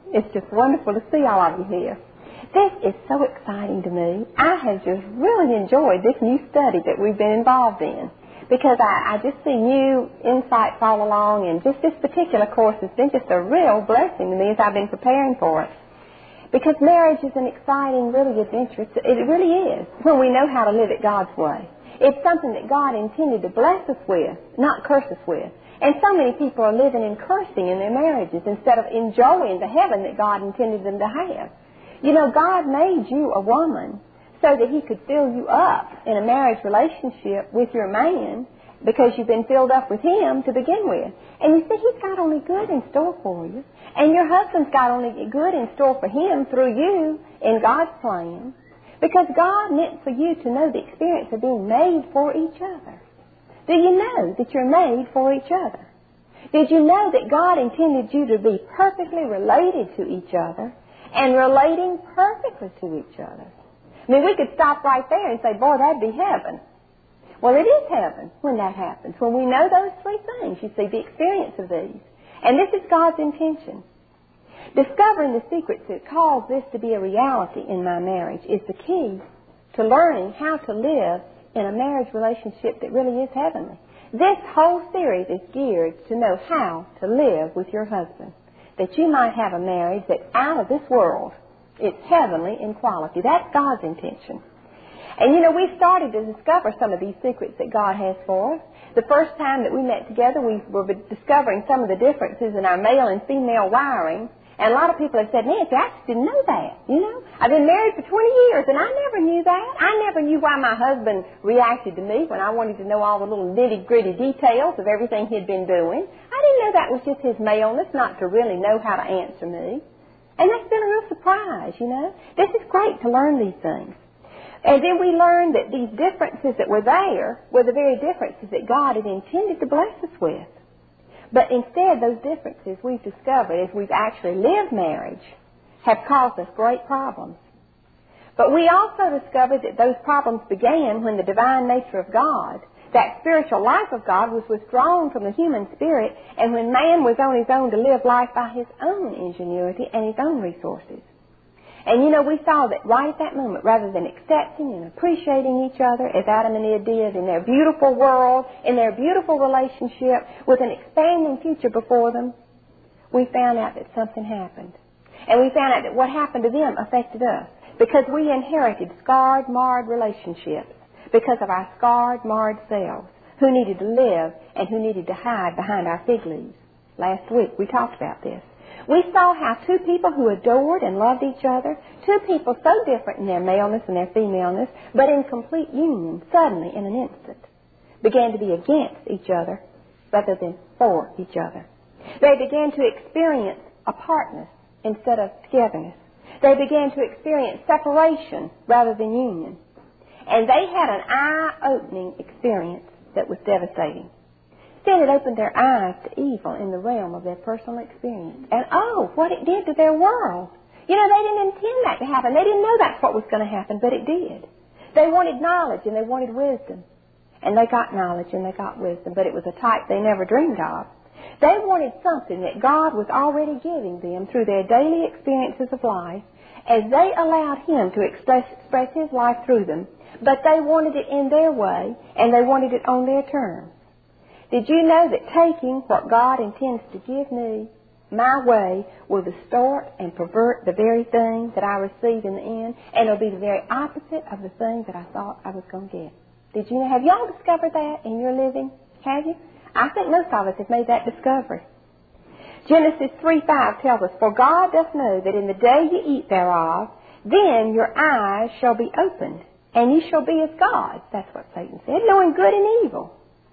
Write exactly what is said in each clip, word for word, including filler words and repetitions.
It's just wonderful to see all of you here. This is so exciting to me. I have just really enjoyed this new study that we've been involved in because I, I just see new insights all along, and just this particular course has been just a real blessing to me as I've been preparing for it. Because marriage is an exciting, really adventure. It really is when we know how to live it God's way. It's something that God intended to bless us with, not curse us with. And so many people are living in cursing in their marriages instead of enjoying the heaven that God intended them to have. You know, God made you a woman so that He could fill you up in a marriage relationship with your man because you've been filled up with Him to begin with. And you see, He's got only good in store for you. And your husband's got only good in store for him through you in God's plan. Because God meant for you to know the experience of being made for each other. Do you know that you're made for each other? Did you know that God intended you to be perfectly related to each other and relating perfectly to each other? I mean, we could stop right there and say, boy, that'd be heaven. Well, it is heaven when that happens. When we know those three things, you see, the experience of these. And this is God's intention. Discovering the secrets that cause this to be a reality in my marriage is the key to learning how to live in a marriage relationship that really is heavenly. This whole series is geared to know how to live with your husband, that you might have a marriage that's out of this world. It's heavenly in quality. That's God's intention. And, you know, we started to discover some of these secrets that God has for us. The first time that we met together, we were discovering some of the differences in our male and female wiring. And a lot of people have said, Nancy, I just didn't know that, you know. I've been married for twenty years, and I never knew that. I never knew why my husband reacted to me when I wanted to know all the little nitty-gritty details of everything he'd been doing. I didn't know that was just his maleness, not to really know how to answer me. And that's been a real surprise, you know. This is great to learn these things. And then we learned that these differences that were there were the very differences that God had intended to bless us with. But instead, those differences we've discovered as we've actually lived marriage have caused us great problems. But we also discovered that those problems began when the divine nature of God, that spiritual life of God, was withdrawn from the human spirit, and when man was on his own to live life by his own ingenuity and his own resources. And, you know, we saw that right at that moment, rather than accepting and appreciating each other as Adam and Eve did in their beautiful world, in their beautiful relationship, with an expanding future before them, we found out that something happened. And we found out that what happened to them affected us because we inherited scarred, marred relationships because of our scarred, marred selves who needed to live and who needed to hide behind our fig leaves. Last week we talked about this. We saw how two people who adored and loved each other, two people so different in their maleness and their femaleness, but in complete union, suddenly, in an instant, began to be against each other rather than for each other. They began to experience apartness instead of togetherness. They began to experience separation rather than union. And they had an eye-opening experience that was devastating. Then it opened their eyes to evil in the realm of their personal experience. And, oh, what it did to their world. You know, they didn't intend that to happen. They didn't know that's what was going to happen, but it did. They wanted knowledge and they wanted wisdom. And they got knowledge and they got wisdom, but it was a type they never dreamed of. They wanted something that God was already giving them through their daily experiences of life as they allowed Him to express, express His life through them. But they wanted it in their way and they wanted it on their terms. Did you know that taking what God intends to give me my way will distort and pervert the very thing that I receive in the end, and it'll be the very opposite of the thing that I thought I was going to get? Did you know? Have y'all discovered that in your living? Have you? I think most of us have made that discovery. Genesis three five tells us, "For God doth know that in the day ye eat thereof, then your eyes shall be opened, and ye shall be as gods." That's what Satan said, knowing good and evil.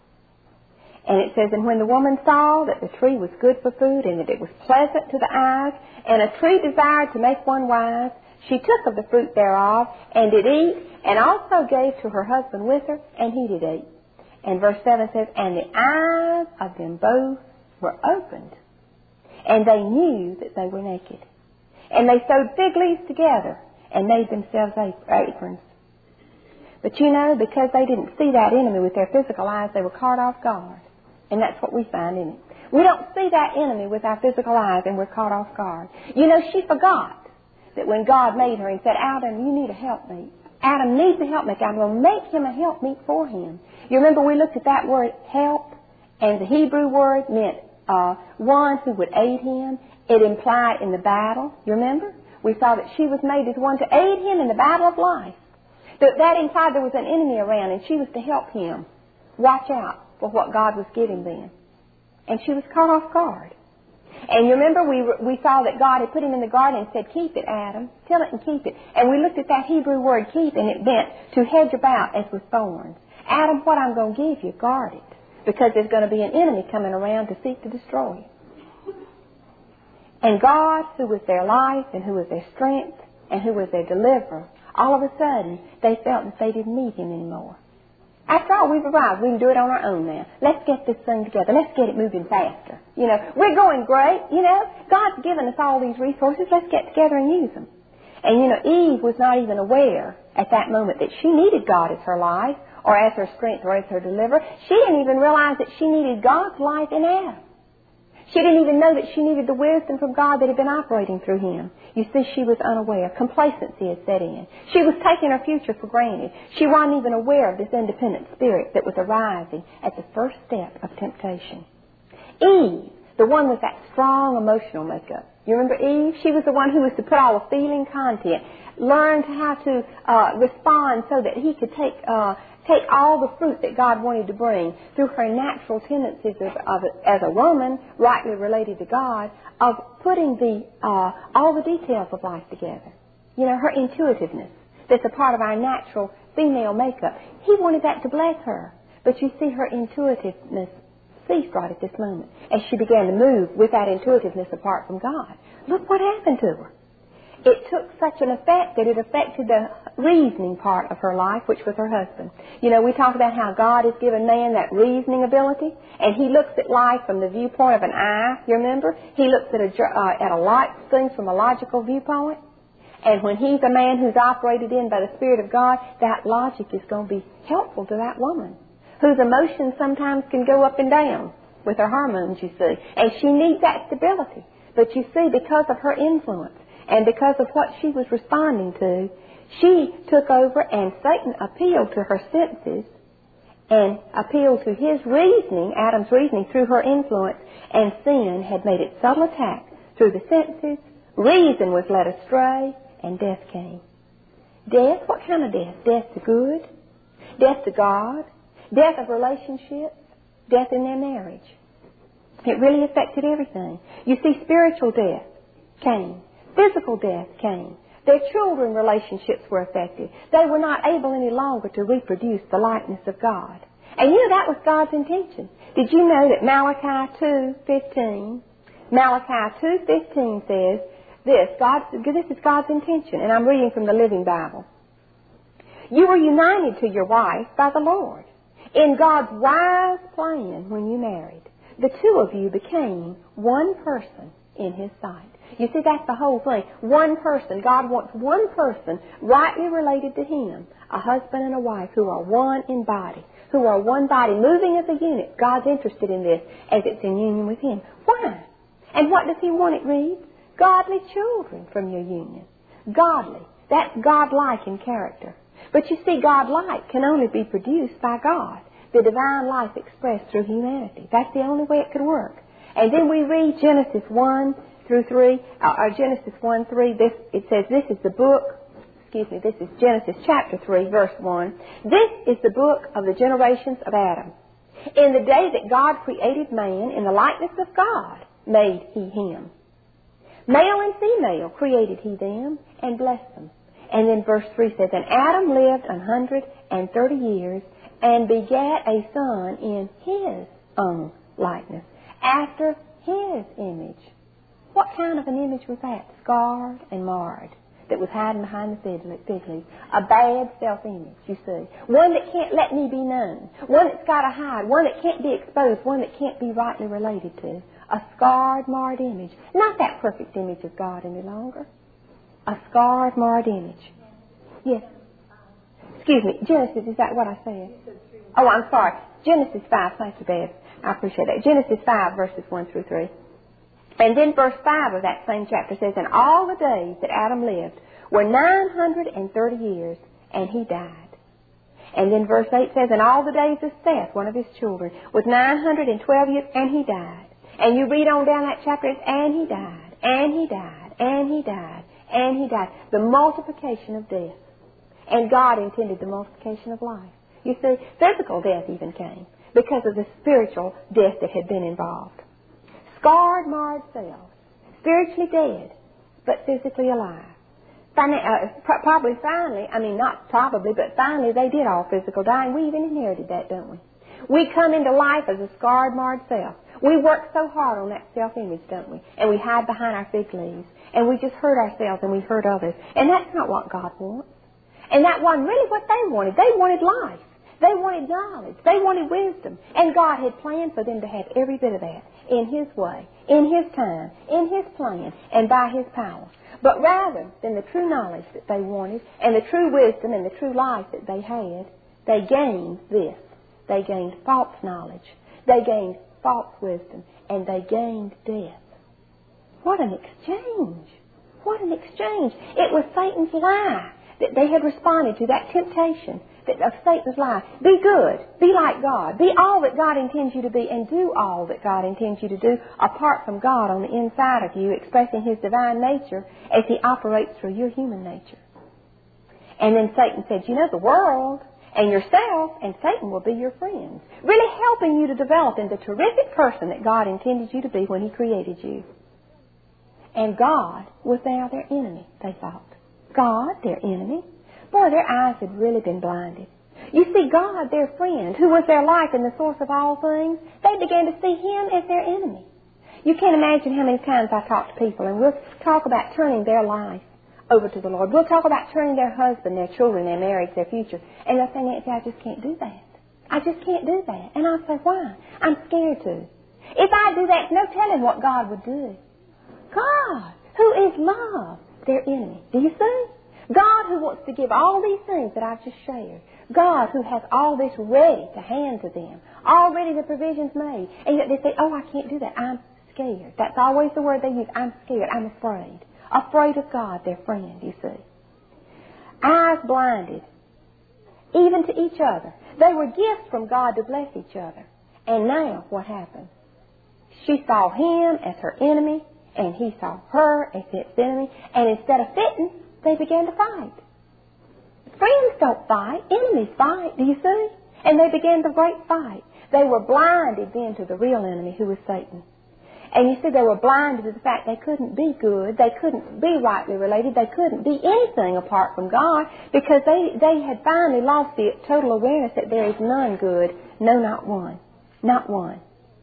And it says, "And when the woman saw that the tree was good for food, and that it was pleasant to the eyes, and a tree desired to make one wise, she took of the fruit thereof, and did eat, and also gave to her husband with her, and he did eat." And verse seven says, "And the eyes of them both were opened, and they knew that they were naked. And they sewed fig leaves together, and made themselves aprons." But you know, because they didn't see that enemy with their physical eyes, they were caught off guard. And that's what we find in it. We don't see that enemy with our physical eyes, and we're caught off guard. You know, she forgot that when God made her and said, Adam, you need a helpmeet. Adam needs a helpmeet. I'm going to make him a helpmeet for him. You remember we looked at that word help, and the Hebrew word meant uh, one who would aid him. It implied in the battle. You remember? We saw that she was made as one to aid him in the battle of life. That, that implied there was an enemy around, and she was to help him. Watch out for what God was giving them. And she was caught off guard. And you remember we we saw that God had put him in the garden and said, keep it, Adam. Till it and keep it. And we looked at that Hebrew word, keep, and it meant to hedge about as with thorns. Adam, what I'm going to give you, guard it. Because there's going to be an enemy coming around to seek to destroy you. And God, who was their life and who was their strength and who was their deliverer, all of a sudden they felt that they didn't need him anymore. After all, we've arrived. We can do it on our own now. Let's get this thing together. Let's get it moving faster. You know, we're going great. You know, God's given us all these resources. Let's get together and use them. And, you know, Eve was not even aware at that moment that she needed God as her life or as her strength or as her deliverer. She didn't even realize that she needed God's life in Adam. She didn't even know that she needed the wisdom from God that had been operating through him. You see, she was unaware. Complacency had set in. She was taking her future for granted. She wasn't even aware of this independent spirit that was arising at the first step of temptation. Eve, the one with that strong emotional makeup. You remember Eve? She was the one who was to put all the feeling content, learn how to uh, respond so that he could take... Uh, Take all the fruit that God wanted to bring through her natural tendencies of, of, as a woman, rightly related to God, of putting the uh, all the details of life together. You know, her intuitiveness, that's a part of our natural female makeup. He wanted that to bless her. But you see, her intuitiveness ceased right at this moment as she began to move with that intuitiveness apart from God. Look what happened to her. It took such an effect that it affected the reasoning part of her life, which was her husband. You know, we talk about how God has given man that reasoning ability, and he looks at life from the viewpoint of an eye, you remember? He looks at a, uh, at a lot of things from a logical viewpoint. And when he's a man who's operated in by the Spirit of God, that logic is going to be helpful to that woman, whose emotions sometimes can go up and down with her hormones, you see. And she needs that stability. But you see, because of her influence, and because of what she was responding to, she took over, and Satan appealed to her senses and appealed to his reasoning, Adam's reasoning, through her influence, and sin had made its subtle attack through the senses. Reason was led astray, and death came. Death? What kind of death? Death to good, death to God, death of relationships, death in their marriage. It really affected everything. You see, spiritual death came. Physical death came. Their children relationships were affected. They were not able any longer to reproduce the likeness of God. And you know that was God's intention. Did you know that Malachi two fifteen, Malachi two fifteen says this, God, this is God's intention, and I'm reading from the Living Bible. You were united to your wife by the Lord. In God's wise plan when you married, the two of you became one person in His sight. You see, that's the whole thing. One person. God wants one person rightly related to Him, a husband and a wife who are one in body, who are one body, moving as a unit. God's interested in this as it's in union with Him. Why? And what does He want? It reads, godly children from your union. Godly. That's God-like in character. But you see, God-like can only be produced by God, the divine life expressed through humanity. That's the only way it could work. And then we read Genesis one through three, uh, or Genesis one, three, this, it says this is the book, excuse me, this is Genesis chapter three, verse one. This is the book of the generations of Adam. In the day that God created man, in the likeness of God made He him. Male and female created He them and blessed them. And then verse three says, and Adam lived a hundred and thirty years and begat a son in his own likeness, after his image. What kind of an image was that? Scarred and marred, that was hiding behind the fig leaf. A bad self-image, you see. One that can't let me be known. One that's got to hide. One that can't be exposed. One that can't be rightly related to. A scarred, marred image. Not that perfect image of God any longer. A scarred, marred image. Yes. Excuse me. Genesis, is that what I said? Oh, I'm sorry. Genesis five. Thank you, Bev. I appreciate that. Genesis five, verses one through three. And then verse five of that same chapter says, and all the days that Adam lived were nine hundred thirty years, and he died. And then verse eight says, and all the days of Seth, one of his children, was nine hundred twelve years, and he died. And you read on down that chapter, and he died, and he died, and he died, and he died. The multiplication of death. And God intended the multiplication of life. You see, physical death even came because of the spiritual death that had been involved. Scarred, marred cells, spiritually dead, but physically alive. Fin- uh, probably finally, I mean not probably, but finally they did all physical dying. We even inherited that, don't we? We come into life as a scarred, marred self. We work so hard on that self-image, don't we? And we hide behind our fig leaves. And we just hurt ourselves and we hurt others. And that's not what God wants. And that wasn't really what they wanted. They wanted life. They wanted knowledge. They wanted wisdom. And God had planned for them to have every bit of that in His way, in His time, in His plan, and by His power. But rather than the true knowledge that they wanted and the true wisdom and the true life that they had, they gained this. They gained false knowledge. They gained false wisdom. And they gained death. What an exchange. What an exchange. It was Satan's lie that they had responded to, that temptation that of Satan's lie. Be good. Be like God. Be all that God intends you to be and do all that God intends you to do apart from God on the inside of you, expressing His divine nature as He operates through your human nature. And then Satan said, you know, the world and yourself and Satan will be your friends, really helping you to develop into the terrific person that God intended you to be when He created you. And God was now their enemy, they thought. God, their enemy. Boy, their eyes had really been blinded. You see, God, their friend, who was their life and the source of all things, they began to see Him as their enemy. You can't imagine how many times I talk to people, and we'll talk about turning their life over to the Lord. We'll talk about turning their husband, their children, their marriage, their future. And they'll say, Nancy, I just can't do that. I just can't do that. And I'll say, why? I'm scared to. If I do that, no telling what God would do. God, who is love, their enemy. Do you see? God who wants to give all these things that I've just shared. God who has all this ready to hand to them. Already the provisions made. And yet they say, oh, I can't do that. I'm scared. That's always the word they use. I'm scared. I'm afraid. Afraid of God, their friend, you see. Eyes blinded. Even to each other. They were gifts from God to bless each other. And now what happened? She saw him as her enemy. And he saw her as his enemy. And instead of fitting, they began to fight. Friends don't fight. Enemies fight. Do you see? And they began the great fight. They were blinded then to the real enemy, who was Satan. And you see, they were blinded to the fact they couldn't be good. They couldn't be rightly related. They couldn't be anything apart from God because they, they had finally lost the total awareness that there is none good. No, not one. Not one.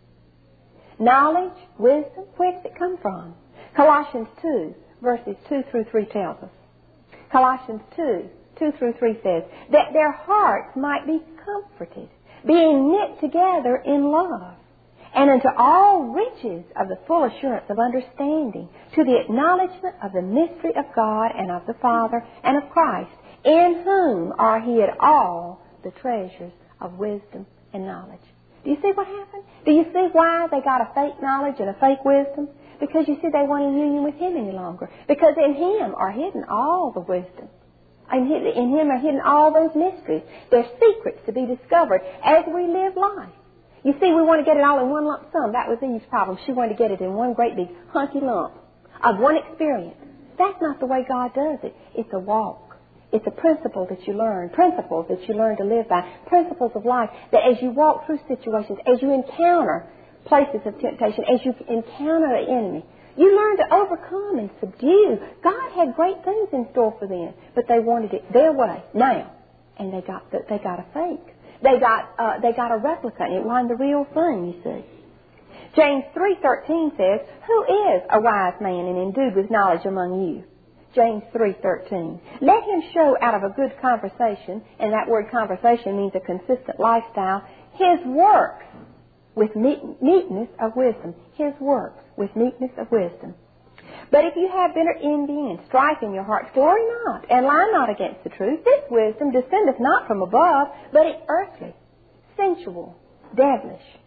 Knowledge, wisdom, where does it come from? Colossians two, verses two through three tells us. Colossians two, two through three says, that their hearts might be comforted, being knit together in love, and unto all riches of the full assurance of understanding, to the acknowledgement of the mystery of God and of the Father and of Christ, in whom are hid all the treasures of wisdom and knowledge. Do you see what happened? Do you see why they got a fake knowledge and a fake wisdom? Because you see they weren't in union with Him any longer. Because in Him are hidden all the wisdom. In Him are hidden all those mysteries. There's secrets to be discovered as we live life. You see, we want to get it all in one lump sum. That was Eve's problem. She wanted to get it in one great big hunky lump of one experience. That's not the way God does it. It's a walk. It's a principle that you learn, principles that you learn to live by, principles of life that as you walk through situations, as you encounter places of temptation, as you encounter an enemy, you learn to overcome and subdue. God had great things in store for them, but they wanted it their way now, and they got the, they got a fake. They got uh, they got a replica, and it wasn't the real thing. You see, James three thirteen says, "Who is a wise man and endued with knowledge among you?" James three thirteen. Let him show out of a good conversation, and that word conversation means a consistent lifestyle, his works with meekness of wisdom. His works with meekness of wisdom. But if you have bitter envy and strife in your hearts, glory not, and lie not against the truth. This wisdom descendeth not from above, but it's earthly, sensual, devilish.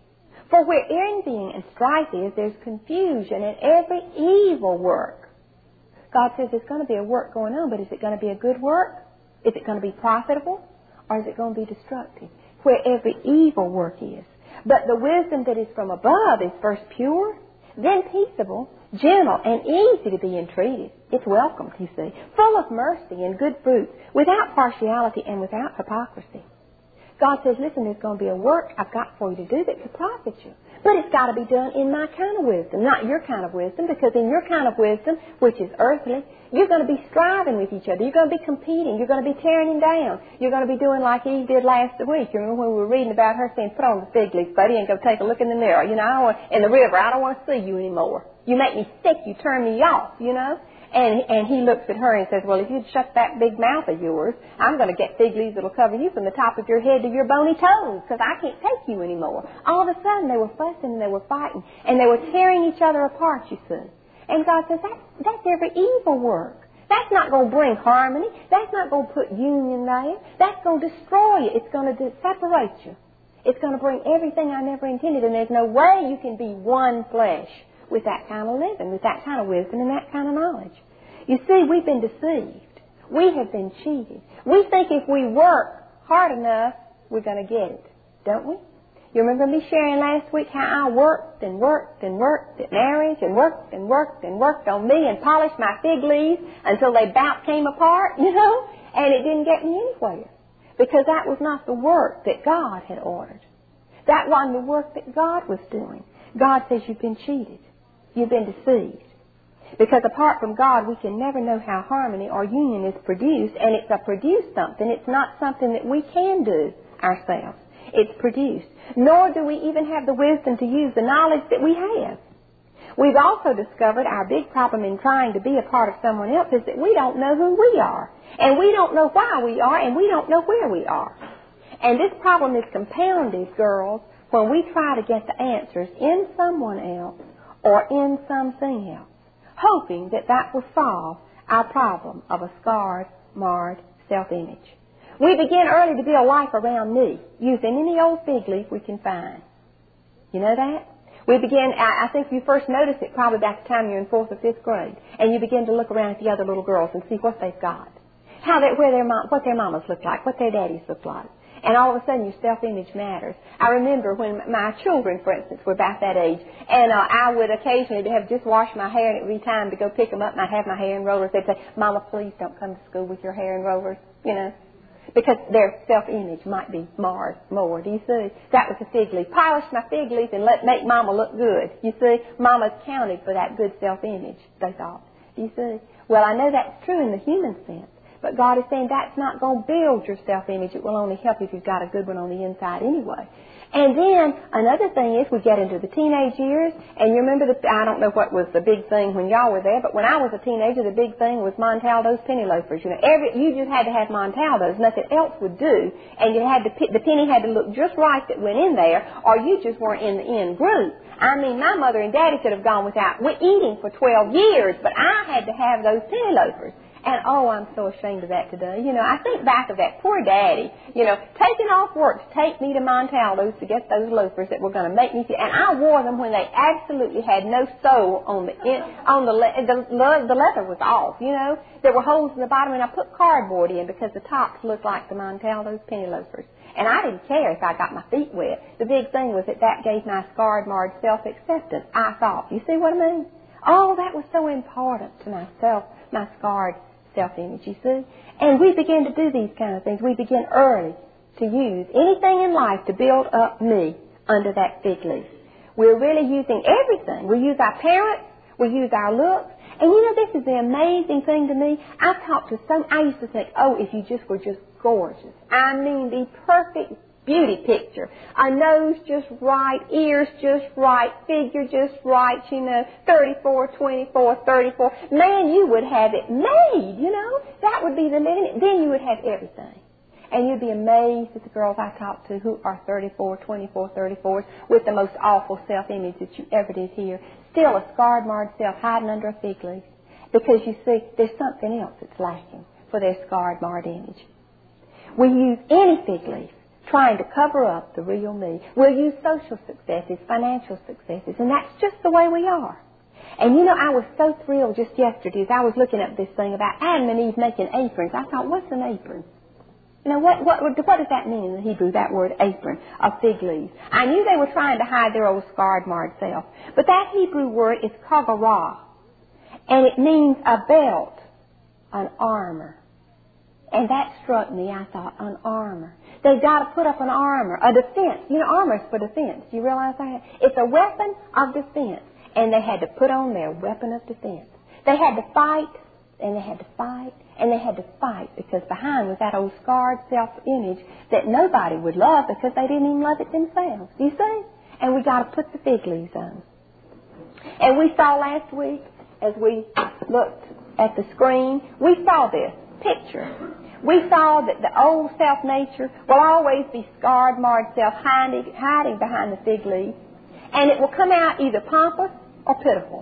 For where envying and strife is, there's confusion and every evil work. God says there's going to be a work going on, but is it going to be a good work? Is it going to be profitable? Or is it going to be destructive? Where every evil work is. But the wisdom that is from above is first pure, then peaceable, gentle, and easy to be entreated. It's welcomed, you see, full of mercy and good fruits, without partiality and without hypocrisy. God says, listen, there's going to be a work I've got for you to do that could profit you. But it's got to be done in my kind of wisdom, not your kind of wisdom, because in your kind of wisdom, which is earthly, you're going to be striving with each other. You're going to be competing. You're going to be tearing him down. You're going to be doing like Eve did last week. You remember when we were reading about her saying, put on the fig leaf, buddy, and go take a look in the mirror. You know, I don't want, in the river, I don't want to see you anymore. You make me sick. You turn me off, you know. And, and he looks at her and says, well, if you'd shut that big mouth of yours, I'm going to get fig leaves that will cover you from the top of your head to your bony toes, because I can't take you anymore. All of a sudden, they were fussing and they were fighting, and they were tearing each other apart, you see. And God says, that, that's every evil work. That's not going to bring harmony. That's not going to put union there. That's going to destroy you. It's going to separate you. It's going to bring everything I never intended, and there's no way you can be one flesh with that kind of living, with that kind of wisdom and that kind of knowledge. You see, we've been deceived. We have been cheated. We think if we work hard enough, we're going to get it, don't we? You remember me sharing last week how I worked and worked and worked at marriage and worked and worked and worked on me and polished my fig leaves until they about came apart, you know, and it didn't get me anywhere because that was not the work that God had ordered. That wasn't the work that God was doing. God says you've been cheated. You've been deceived. Because apart from God, we can never know how harmony or union is produced, and it's a produced something. It's not something that we can do ourselves. It's produced. Nor do we even have the wisdom to use the knowledge that we have. We've also discovered our big problem in trying to be a part of someone else is that we don't know who we are, and we don't know why we are, and we don't know where we are. And this problem is compounded, girls, when we try to get the answers in someone else or in something else, hoping that that will solve our problem of a scarred, marred self-image. We begin early to build life around me, using any old fig leaf we can find. You know that? We begin, I think you first notice it probably back the time you're in fourth or fifth grade, and you begin to look around at the other little girls and see what they've got, how they, where their mom, what their mamas look like, what their daddies look like. And all of a sudden, your self-image matters. I remember when my children, for instance, were about that age, and uh, I would occasionally have just washed my hair, and it would be time to go pick them up, and I'd have my hair in rollers. They'd say, Mama, please don't come to school with your hair in rollers, you know, because their self-image might be marred more. Do you see? That was a fig leaf. Polish my fig leaf and let make Mama look good. You see? Mama's counted for that good self-image, they thought. Do you see? Well, I know that's true in the human sense. But God is saying that's not going to build your self-image. It will only help if you've got a good one on the inside anyway. And then another thing is we get into the teenage years, and you remember, the, I don't know what was the big thing when y'all were there, but when I was a teenager, the big thing was Montaldo's penny loafers. You know, every you just had to have Montaldo's. Nothing else would do, and you had to the penny had to look just right that went in there, or you just weren't in the in group. I mean, my mother and daddy could have gone without eating for twelve years, but I had to have those penny loafers. And, oh, I'm so ashamed of that today. You know, I think back of that poor daddy, you know, taking off work to take me to Montaldo's to get those loafers that were going to make me feel. And I wore them when they absolutely had no sole on the in, on the, le- the the leather was off, you know. There were holes in the bottom, and I put cardboard in because the tops looked like the Montaldo's penny loafers. And I didn't care if I got my feet wet. The big thing was that that gave my scarred, marred self-acceptance, I thought. You see what I mean? Oh, that was so important to myself, my scarred self-image, you see. And we begin to do these kind of things. We begin early to use anything in life to build up me under that fig leaf. We're really using everything. We use our parents. We use our looks. And you know, this is the amazing thing to me. I talked to some, I used to think, oh, if you just were just gorgeous. I mean, the perfect beauty picture. A nose just right, ears just right, figure just right, you know, thirty-four, twenty-four, thirty-four. Man, you would have it made, you know. That would be the living. Then you would have everything. And you'd be amazed at the girls I talk to who are thirty-four, twenty-four, thirty-fours with the most awful self-image that you ever did hear. Still a scarred, marred self hiding under a fig leaf. Because you see, there's something else that's lacking for their scarred, marred image. We use any fig leaf trying to cover up the real me. We'll use social successes, financial successes, and that's just the way we are. And you know, I was so thrilled just yesterday as I was looking up this thing about Adam and Eve making aprons. I thought, what's an apron? You know, what, what, what does that mean in the Hebrew, that word apron, of fig leaves? I knew they were trying to hide their old scarred, marred self. But that Hebrew word is kagarah, and it means a belt, an armor. And that struck me. I thought, an armor. They've got to put up an armor, a defense. You know, armor is for defense. Do you realize that? It's a weapon of defense. And they had to put on their weapon of defense. They had to fight, and they had to fight, and they had to fight, because behind was that old scarred self-image that nobody would love because they didn't even love it themselves. Do you see? And we got to put the fig leaves on. And we saw last week, as we looked at the screen, we saw this picture. We saw that the old self-nature will always be scarred, marred self, hiding, hiding behind the fig leaf. And it will come out either pompous or pitiful.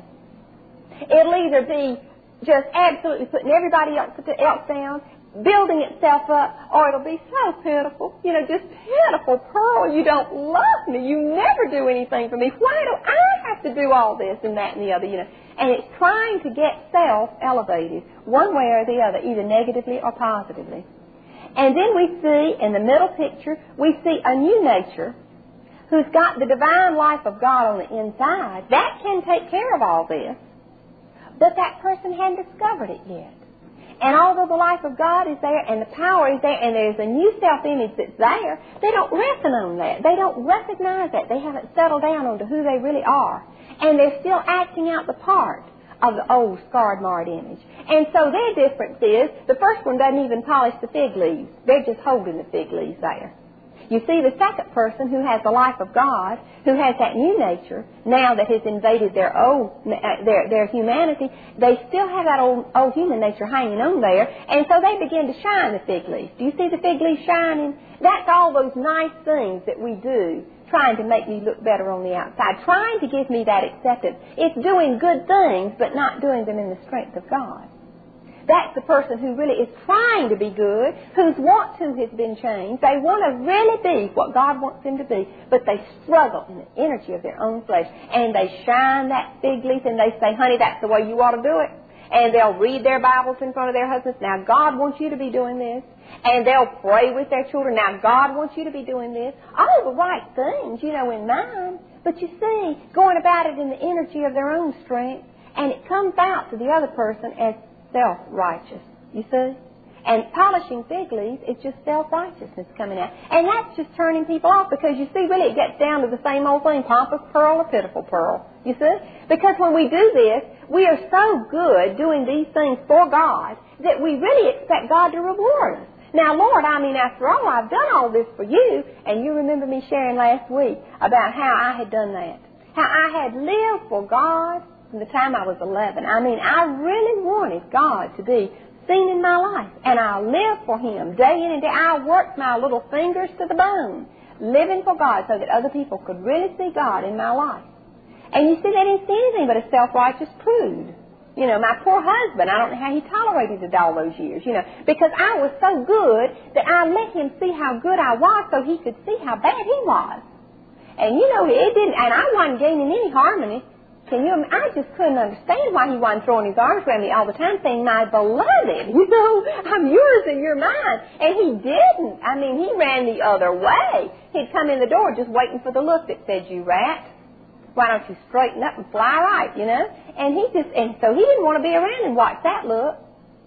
It'll either be just absolutely putting everybody else, else down, building itself up, or it'll be so pitiful, you know, just pitiful, Pearl, you don't love me, you never do anything for me, why do I have to do all this and that and the other, you know. And it's trying to get self elevated one way or the other, either negatively or positively. And then we see, in the middle picture, we see a new nature who's got the divine life of God on the inside. That can take care of all this. But that person hadn't discovered it yet. And although the life of God is there and the power is there and there's a new self-image that's there, they don't reckon on that. They don't recognize that. They haven't settled down onto who they really are. And they're still acting out the part of the old scarred, marred image. And so their difference is, the first one doesn't even polish the fig leaves. They're just holding the fig leaves there. You see, the second person who has the life of God, who has that new nature, now that has invaded their old, their, their humanity, they still have that old, old human nature hanging on there, and so they begin to shine the fig leaf. Do you see the fig leaf shining? That's all those nice things that we do, trying to make me look better on the outside, trying to give me that acceptance. It's doing good things, but not doing them in the strength of God. That's the person who really is trying to be good, whose want to has been changed. They want to really be what God wants them to be, but they struggle in the energy of their own flesh. And they shine that fig leaf and they say, honey, that's the way you ought to do it. And they'll read their Bibles in front of their husbands. Now, God wants you to be doing this. And they'll pray with their children. Now, God wants you to be doing this. All the right things, you know, in mind. But you see, going about it in the energy of their own strength, and it comes out to the other person as self-righteous, you see? And polishing fig leaves is just self-righteousness coming out. And that's just turning people off, because you see, really it gets down to the same old thing, pompous pearl or pitiful pearl, you see? Because when we do this, we are so good doing these things for God that we really expect God to reward us. Now, Lord, I mean, after all, I've done all this for you, and you remember me sharing last week about how I had done that, how I had lived for God from the time I was eleven. I mean, I really wanted God to be seen in my life. And I lived for Him day in and day. I worked my little fingers to the bone, living for God so that other people could really see God in my life. And you see, they didn't see anything but a self-righteous prude. You know, my poor husband, I don't know how he tolerated it all those years, you know, because I was so good that I let him see how good I was so he could see how bad he was. And, you know, it didn't, and I wasn't gaining any harmony. Can you? I just couldn't understand why he wasn't throwing his arms around me all the time saying, my beloved, you know, I'm yours and you're mine. And he didn't. I mean, he ran the other way. He'd come in the door just waiting for the look that said, you rat, why don't you straighten up and fly right, you know? And he just, and so he didn't want to be around and watch that look.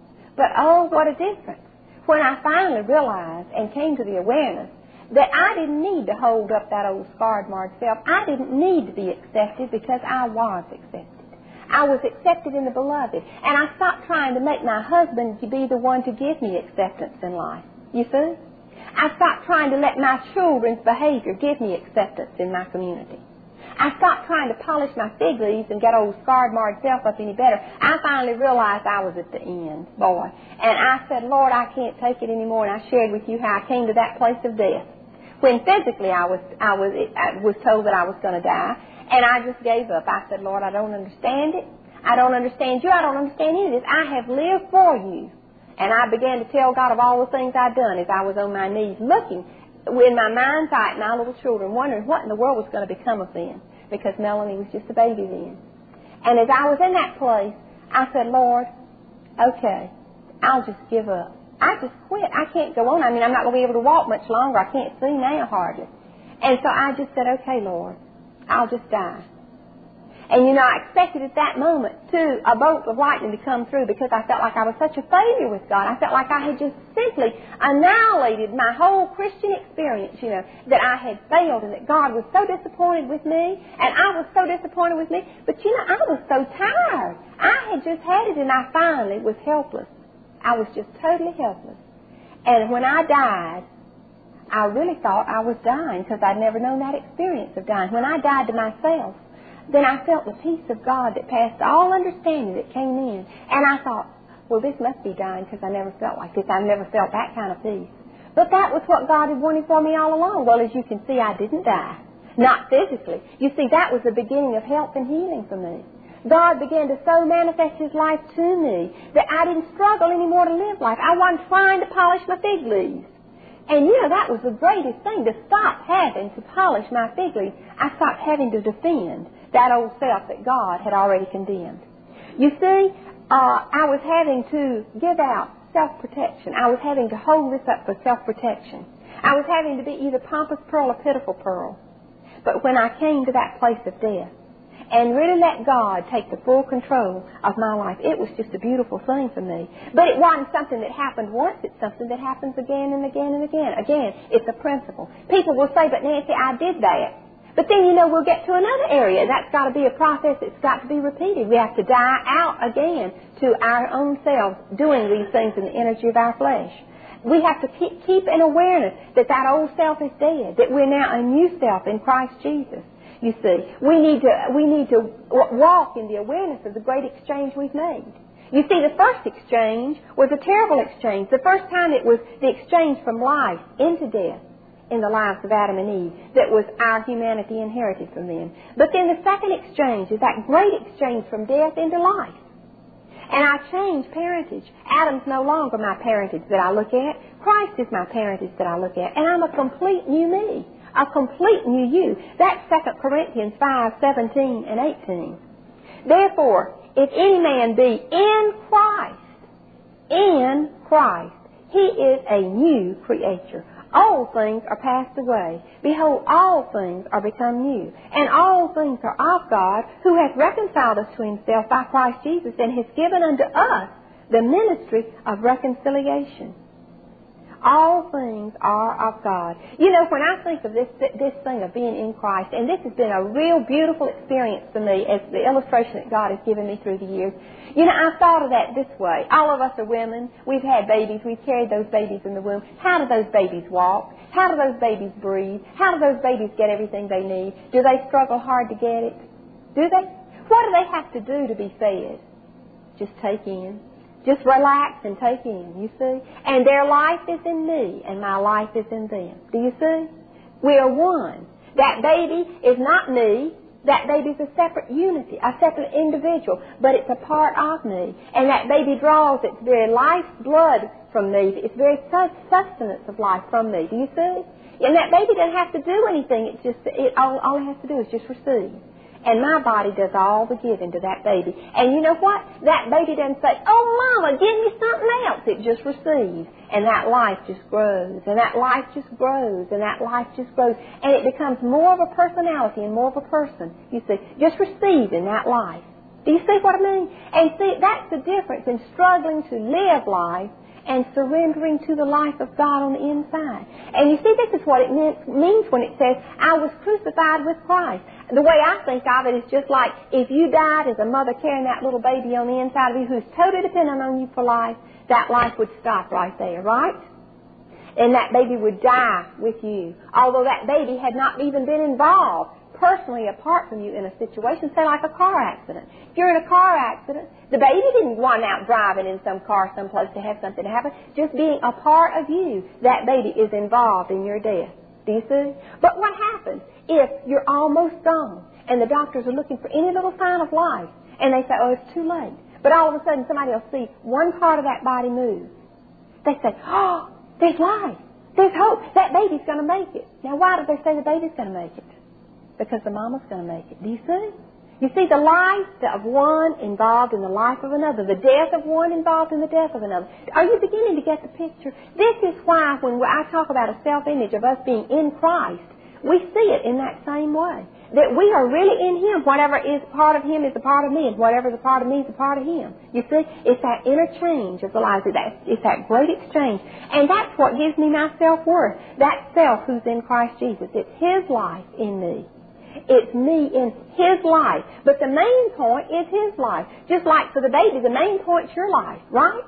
But oh, what a difference. When I finally realized and came to the awareness that I didn't need to hold up that old scarred, marred self. I didn't need to be accepted because I was accepted. I was accepted in the beloved. And I stopped trying to make my husband be the one to give me acceptance in life. You see? I stopped trying to let my children's behavior give me acceptance in my community. I stopped trying to polish my fig leaves and get old scarred, marred self up any better. I finally realized I was at the end, boy. And I said, Lord, I can't take it anymore. And I shared with you how I came to that place of death. When physically I was, I was, I was told that I was going to die, and I just gave up. I said, Lord, I don't understand it. I don't understand you. I don't understand any of this. I have lived for you. And I began to tell God of all the things I'd done as I was on my knees looking in my mind's eye, my little children, wondering what in the world was going to become of them, because Melanie was just a baby then. And as I was in that place, I said, Lord, okay, I'll just give up. I just quit. I can't go on. I mean, I'm not going to be able to walk much longer. I can't see now hardly. And so I just said, okay, Lord, I'll just die. And, you know, I expected at that moment, too, a bolt of lightning to come through, because I felt like I was such a failure with God. I felt like I had just simply annihilated my whole Christian experience, you know, that I had failed and that God was so disappointed with me, and I was so disappointed with me. But, you know, I was so tired. I had just had it, and I finally was helpless. I was just totally helpless. And when I died, I really thought I was dying, because I'd never known that experience of dying. When I died to myself, then I felt the peace of God that passed all understanding that came in. And I thought, well, this must be dying, because I never felt like this. I've never felt that kind of peace. But that was what God had wanted for me all along. Well, as you can see, I didn't die. Not physically. You see, that was the beginning of health and healing for me. God began to so manifest His life to me that I didn't struggle anymore to live life. I wasn't trying to polish my fig leaves. And, you know, that was the greatest thing, to stop having to polish my fig leaves. I stopped having to defend that old self that God had already condemned. You see, uh, I was having to give out self-protection. I was having to hold this up for self-protection. I was having to be either pompous pearl or pitiful pearl. But when I came to that place of death and really let God take the full control of my life, it was just a beautiful thing for me. But it wasn't something that happened once. It's something that happens again and again and again. Again, it's a principle. People will say, but Nancy, I did that. But then, you know, we'll get to another area. That's got to be a process that's got to be repeated. We have to die out again to our own selves doing these things in the energy of our flesh. We have to keep, keep an awareness that that old self is dead, that we're now a new self in Christ Jesus. You see, we need to we need to walk in the awareness of the great exchange we've made. You see, the first exchange was a terrible exchange. The first time it was the exchange from life into death in the lives of Adam and Eve that was our humanity inherited from them. But then the second exchange is that great exchange from death into life. And I changed parentage. Adam's no longer my parentage that I look at. Christ is my parentage that I look at. And I'm a complete new me. A complete new you. That's Second Corinthians five, seventeen and eighteen. Therefore, if any man be in Christ, in Christ, he is a new creature. All things are passed away. Behold, all things are become new. And all things are of God, who hath reconciled us to Himself by Christ Jesus, and has given unto us the ministry of reconciliation. All things are of God. You know, when I think of this this thing of being in Christ, and this has been a real beautiful experience for me as the illustration that God has given me through the years, you know, I've thought of that this way. All of us are women. We've had babies. We've carried those babies in the womb. How do those babies walk? How do those babies breathe? How do those babies get everything they need? Do they struggle hard to get it? Do they? What do they have to do to be fed? Just take in. Just relax and take in, you see? And their life is in me, and my life is in them. Do you see? We are one. That baby is not me. That baby is a separate unity, a separate individual, but it's a part of me. And that baby draws its very life's blood from me, its very sustenance of life from me. Do you see? And that baby doesn't have to do anything. It's just, it, all, all it has to do is just receive. And my body does all the giving to that baby. And you know what? That baby doesn't say, oh, Mama, give me something else. It just receives. And that life just grows. And that life just grows. And that life just grows. And it becomes more of a personality and more of a person, you see, just receiving that life. Do you see what I mean? And see, that's the difference in struggling to live life and surrendering to the life of God on the inside. And you see, this is what it means when it says, I was crucified with Christ. The way I think of it is just like if you died as a mother carrying that little baby on the inside of you who's totally dependent on you for life, that life would stop right there, right? And that baby would die with you. Although that baby had not even been involved personally apart from you in a situation, say like a car accident. If you're in a car accident, the baby didn't run out driving in some car someplace to have something to happen. Just being a part of you, that baby is involved in your death. Do you see? But what happens if you're almost gone and the doctors are looking for any little sign of life and they say, oh, it's too late. But all of a sudden somebody will see one part of that body move. They say, oh, there's life. There's hope. That baby's going to make it. Now, why do they say the baby's going to make it? Because the mama's going to make it. Do you see? You see, the life of one involved in the life of another. The death of one involved in the death of another. Are you beginning to get the picture? This is why when I talk about a self-image of us being in Christ, we see it in that same way. That we are really in Him. Whatever is part of Him is a part of me, and whatever is a part of me is a part of Him. You see, it's that interchange of the lives. It's that great exchange. And that's what gives me my self-worth. That self who's in Christ Jesus. It's His life in me. It's me in His life. But the main point is His life. Just like for the baby, the main point's your life, right?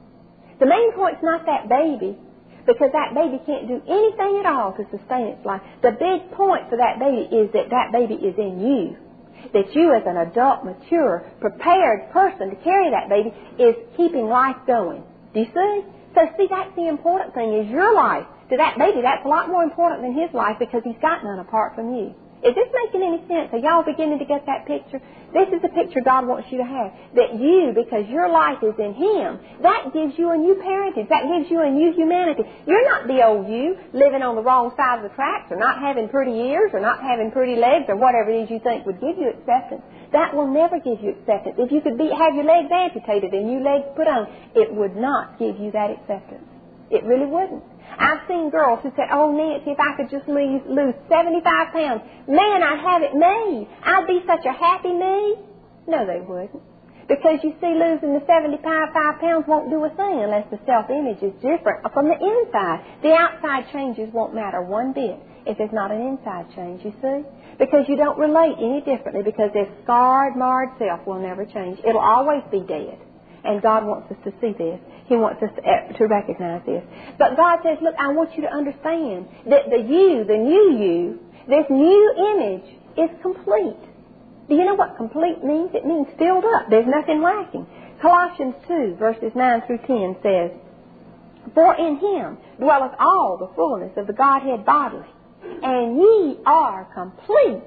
The main point's not that baby, because that baby can't do anything at all to sustain its life. The big point for that baby is that that baby is in you. That you as an adult, mature, prepared person to carry that baby is keeping life going. Do you see? So see, that's the important thing, is your life. To that baby, that's a lot more important than his life, because he's got none apart from you. Is this making any sense? Are y'all beginning to get that picture? This is the picture God wants you to have. That you, because your life is in Him, that gives you a new parentage. That gives you a new humanity. You're not the old you living on the wrong side of the tracks, or not having pretty ears, or not having pretty legs, or whatever it is you think would give you acceptance. That will never give you acceptance. If you could be, have your legs amputated and new legs put on, it would not give you that acceptance. It really wouldn't. I've seen girls who said, oh, Nancy, if I could just lose, lose seventy-five pounds, man, I'd have it made. I'd be such a happy me. No, they wouldn't. Because you see, losing the seventy-five pounds won't do a thing unless the self-image is different from the inside. The outside changes won't matter one bit if there's not an inside change, you see? Because you don't relate any differently, because this scarred, marred self will never change. It'll always be dead. And God wants us to see this. He wants us to, uh, to recognize this. But God says, look, I want you to understand that the you, the new you, this new image is complete. Do you know what complete means? It means filled up. There's nothing lacking. Colossians two, verses nine through ten says, for in Him dwelleth all the fullness of the Godhead bodily, and ye are complete,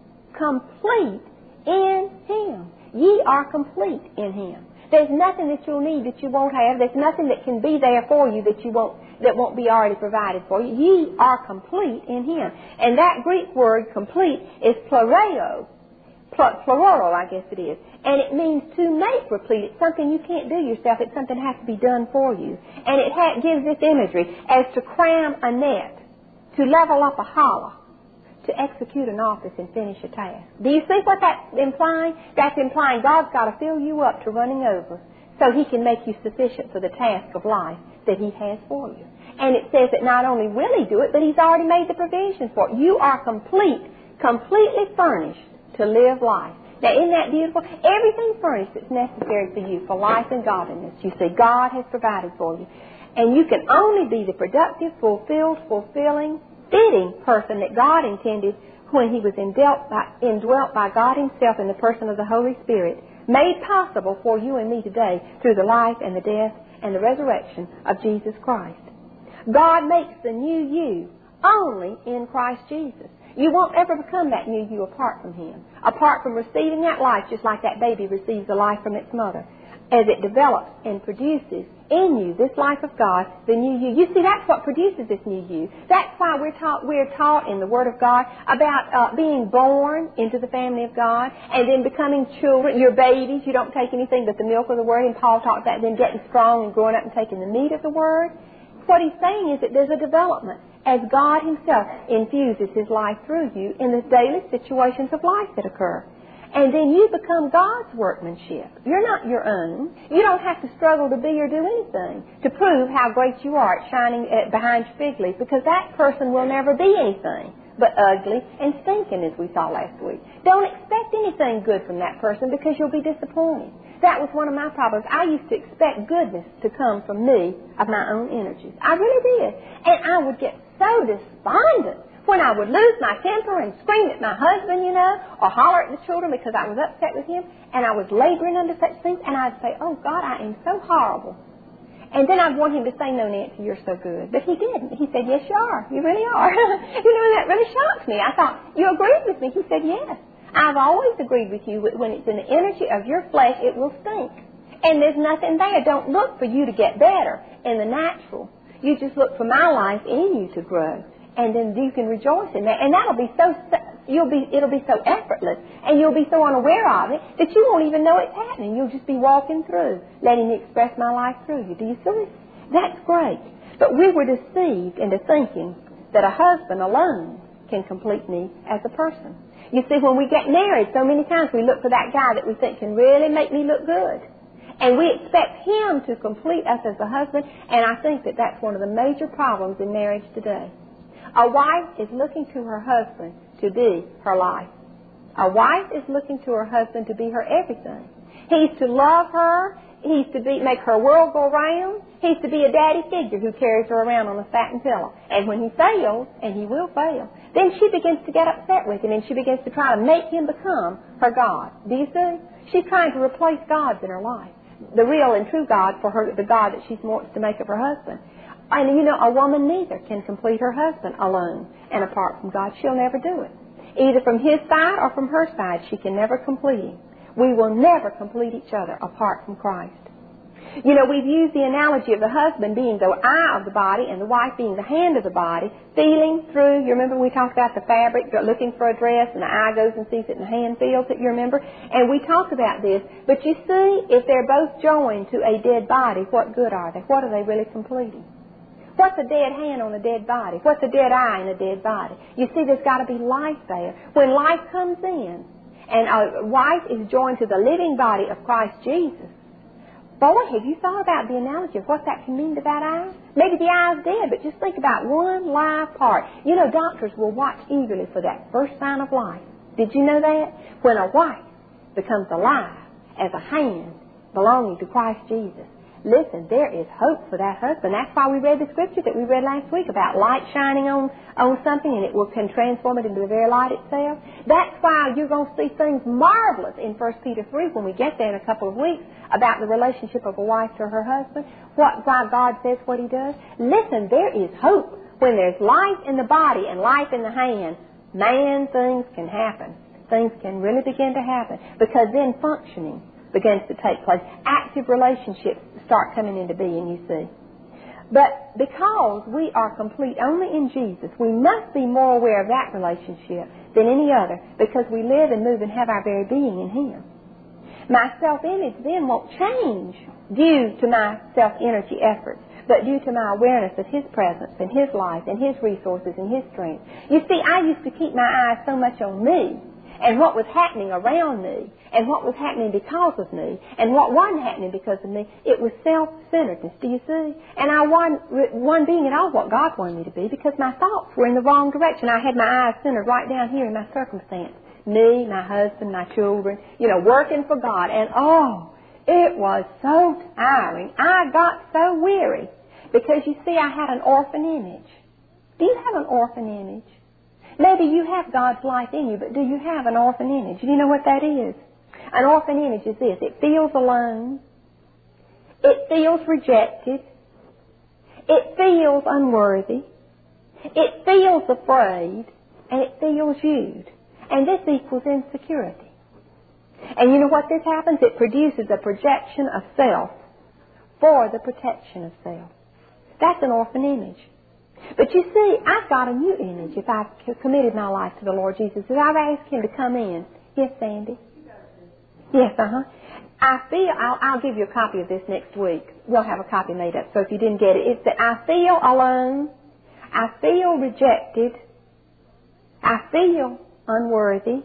complete in Him. Ye are complete in Him. There's nothing that you'll need that you won't have. There's nothing that can be there for you that you won't, that won't be already provided for you. Ye are complete in Him. And that Greek word complete is plureo, pl- plural, I guess it is. And it means to make complete. It's something you can't do yourself. It's something that has to be done for you. And it ha- gives this imagery as to cram a net, to level up a hollow, to execute an office and finish a task. Do you see what that's implying? That's implying God's got to fill you up to running over so He can make you sufficient for the task of life that He has for you. And it says that not only will He do it, but He's already made the provision for it. You are complete, completely furnished to live life. Now, isn't that beautiful? Everything furnished that's necessary for you for life and godliness, you see, God has provided for you. And you can only be the productive, fulfilled, fulfilling, fitting person that God intended when He was indwelt by, indwelt by God Himself in the person of the Holy Spirit, made possible for you and me today through the life and the death and the resurrection of Jesus Christ. God makes the new you only in Christ Jesus. You won't ever become that new you apart from Him, apart from receiving that life just like that baby receives the life from its mother. As it develops and produces in you this life of God, the new you. You see, that's what produces this new you. That's why we're taught, we're taught in the Word of God about uh, being born into the family of God and then becoming children. You're babies. You don't take anything but the milk of the Word. And Paul talked about then getting strong and growing up and taking the meat of the Word. What he's saying is that there's a development as God Himself infuses His life through you in the daily situations of life that occur. And then you become God's workmanship. You're not your own. You don't have to struggle to be or do anything to prove how great you are at shining at behind your fig leaf, because that person will never be anything but ugly and stinking, as we saw last week. Don't expect anything good from that person, because you'll be disappointed. That was one of my problems. I used to expect goodness to come from me of my own energies. I really did. And I would get so despondent when I would lose my temper and scream at my husband, you know, or holler at the children because I was upset with him, and I was laboring under such things, and I'd say, oh, God, I am so horrible. And then I'd want Him to say, no, Nancy, you're so good. But He didn't. He said, yes, you are. You really are. You know, that really shocked me. I thought, you agreed with me. He said, yes. I've always agreed with you. When it's in the energy of your flesh, it will stink. And there's nothing there. Don't look for you to get better in the natural. You just look for my life in you to grow. And then you can rejoice in that. And that'll be so, you'll be, it'll be so effortless. And you'll be so unaware of it that you won't even know it's happening. You'll just be walking through, letting me express my life through you. Do you see? That's great. But we were deceived into thinking that a husband alone can complete me as a person. You see, when we get married, so many times we look for that guy that we think can really make me look good. And we expect him to complete us as a husband, and I think that that's one of the major problems in marriage today. A wife is looking to her husband to be her life. A wife is looking to her husband to be her everything. He's to love her. He's to be, make her world go round. He's to be a daddy figure who carries her around on a satin pillow. And when he fails, and he will fail, then she begins to get upset with him, and she begins to try to make him become her God. Do you see? She's trying to replace gods in her life. The real and true God for her, the God that she wants to make of her husband. And you know, a woman neither can complete her husband alone and apart from God. She'll never do it. Either from his side or from her side, she can never complete him. We will never complete each other apart from Christ. You know, we've used the analogy of the husband being the eye of the body and the wife being the hand of the body, feeling through. You remember we talked about the fabric, looking for a dress, and the eye goes and sees it and the hand feels it, you remember? And we talked about this. But you see, if they're both joined to a dead body, what good are they? What are they really completing? What's a dead hand on a dead body? What's a dead eye in a dead body? You see, there's got to be life there. When life comes in, and a wife is joined to the living body of Christ Jesus, boy, have you thought about the analogy of what that can mean to that eye? Maybe the eye's dead, but just think about one live part. You know, doctors will watch eagerly for that first sign of life. Did you know that? When a wife becomes alive as a hand belonging to Christ Jesus, listen, there is hope for that husband. That's why we read the scripture that we read last week about light shining on, on something, and it will, can transform it into the very light itself. That's why you're going to see things marvelous in First Peter three when we get there in a couple of weeks about the relationship of a wife to her husband, what, why God says what he does. Listen, there is hope. When there's life in the body and life in the hand, man, things can happen. Things can really begin to happen, because then functioning begins to take place. Active relationships start coming into being, you see. But because we are complete only in Jesus, we must be more aware of that relationship than any other, because we live and move and have our very being in him. My self-image then won't change due to my self-energy efforts, but due to my awareness of his presence and his life and his resources and his strength. You see, I used to keep my eyes so much on me and what was happening around me, and what was happening because of me, and what wasn't happening because of me. It was self-centeredness, do you see? And I wasn't, wasn't being at all what God wanted me to be, because my thoughts were in the wrong direction. I had my eyes centered right down here in my circumstance. Me, my husband, my children, you know, working for God. And oh, it was so tiring. I got so weary, because you see, I had an orphan image. Do you have an orphan image? Maybe you have God's life in you, but do you have an orphan image? Do you know what that is? An orphan image is this. It feels alone. It feels rejected. It feels unworthy. It feels afraid. And it feels used. And this equals insecurity. And you know what this happens? It produces a projection of self for the protection of self. That's an orphan image. But you see, I've got a new image if I've committed my life to the Lord Jesus. If I've asked him to come in. Yes, Sandy? Yes, uh-huh. I feel, I'll, I'll give you a copy of this next week. We'll have a copy made up, so if you didn't get it, it's that I feel alone, I feel rejected, I feel unworthy,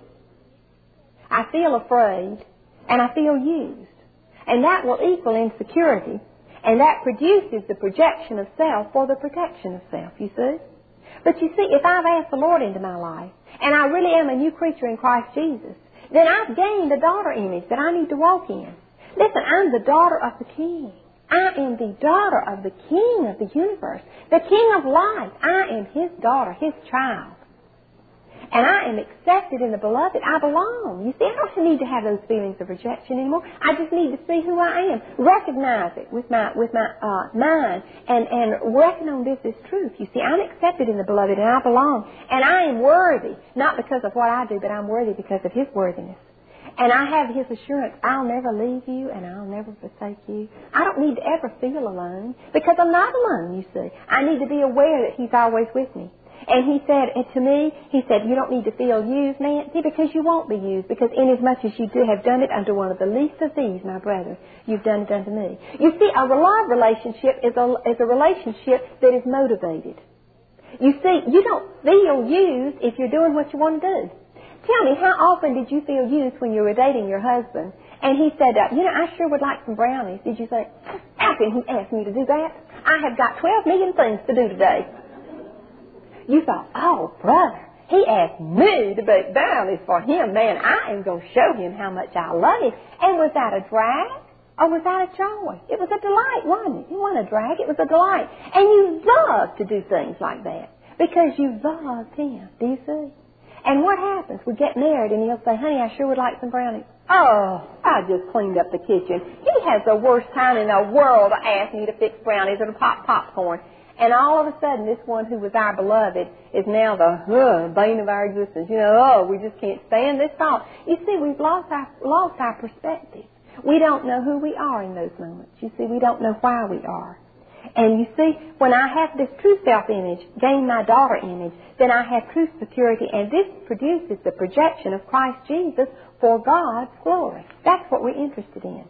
I feel afraid, and I feel used. And that will equal insecurity. And that produces the projection of self for the protection of self, you see. But you see, if I've asked the Lord into my life, and I really am a new creature in Christ Jesus, then I've gained a daughter image that I need to walk in. Listen, I'm the daughter of the King. I am the daughter of the King of the universe, the King of life. I am his daughter, his child. And I am accepted in the beloved. I belong. You see, I don't need to have those feelings of rejection anymore. I just need to see who I am. Recognize it with my with my uh, mind and, and reckon on this as truth. You see, I'm accepted in the beloved and I belong. And I am worthy, not because of what I do, but I'm worthy because of his worthiness. And I have His assurance, I'll never leave you and I'll never forsake you. I don't need to ever feel alone because I'm not alone, you see. I need to be aware that He's always with me. And He said and to me, He said, you don't need to feel used, Nancy, because you won't be used. Because inasmuch as you do have done it unto one of the least of these, my brethren, you've done it unto me. You see, a love relationship is a, is a relationship that is motivated. You see, you don't feel used if you're doing what you want to do. Tell me, how often did you feel used when you were dating your husband? And he said, uh, you know, I sure would like some brownies. Did you say, how can he ask me to do that? I have got twelve million things to do today. You thought, oh, brother, he asked me to bake brownies for him. Man, I am going to show him how much I love him. And was that a drag or was that a joy? It was a delight, wasn't it? It wasn't a drag. It was a delight. And you love to do things like that because you loved him. Do you see? And what happens? We get married and he'll say, honey, I sure would like some brownies. Oh, I just cleaned up the kitchen. He has the worst time in the world to ask me to fix brownies or to pop popcorn. And all of a sudden, this one who was our beloved is now the uh, bane of our existence. You know, oh, we just can't stand this thought. You see, we've lost our, lost our perspective. We don't know who we are in those moments. You see, we don't know why we are. And you see, when I have this true self-image, gain my daughter image, then I have true security, and this produces the projection of Christ Jesus for God's glory. That's what we're interested in.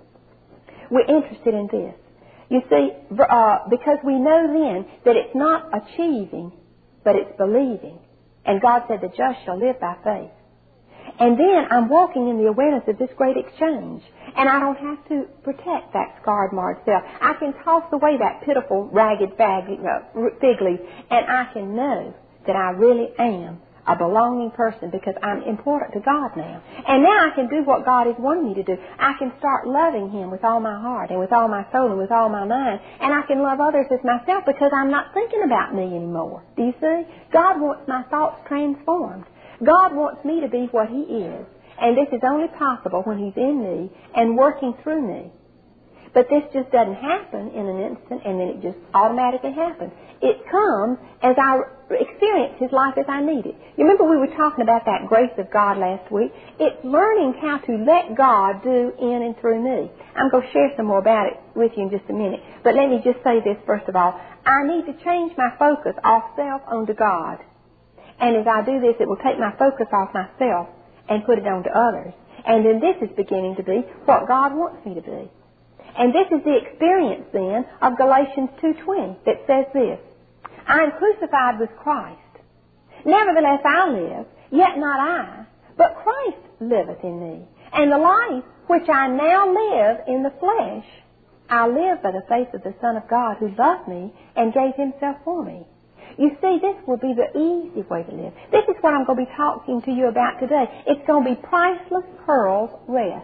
We're interested in this. You see, uh, because we know then that it's not achieving, but it's believing. And God said the just shall live by faith. And then I'm walking in the awareness of this great exchange. And I don't have to protect that scarred, marred self. I can toss away that pitiful, ragged bag, you know, fig leaf, and I can know that I really am a belonging person because I'm important to God now. And now I can do what God has wanted me to do. I can start loving Him with all my heart and with all my soul and with all my mind. And I can love others as myself because I'm not thinking about me anymore. Do you see? God wants my thoughts transformed. God wants me to be what He is. And this is only possible when He's in me and working through me. But this just doesn't happen in an instant and then it just automatically happens. It comes as I experience His life as I need it. You remember we were talking about that grace of God last week? It's learning how to let God do in and through me. I'm going to share some more about it with you in just a minute. But let me just say this first of all. I need to change my focus off self onto God. And as I do this, it will take my focus off myself and put it onto others. And then this is beginning to be what God wants me to be. And this is the experience then of Galatians two twenty that says this, I am crucified with Christ. Nevertheless I live, yet not I, but Christ liveth in me. And the life which I now live in the flesh, I live by the faith of the Son of God who loved me and gave Himself for me. You see, this will be the easy way to live. This is what I'm going to be talking to you about today. It's going to be priceless pearls rest.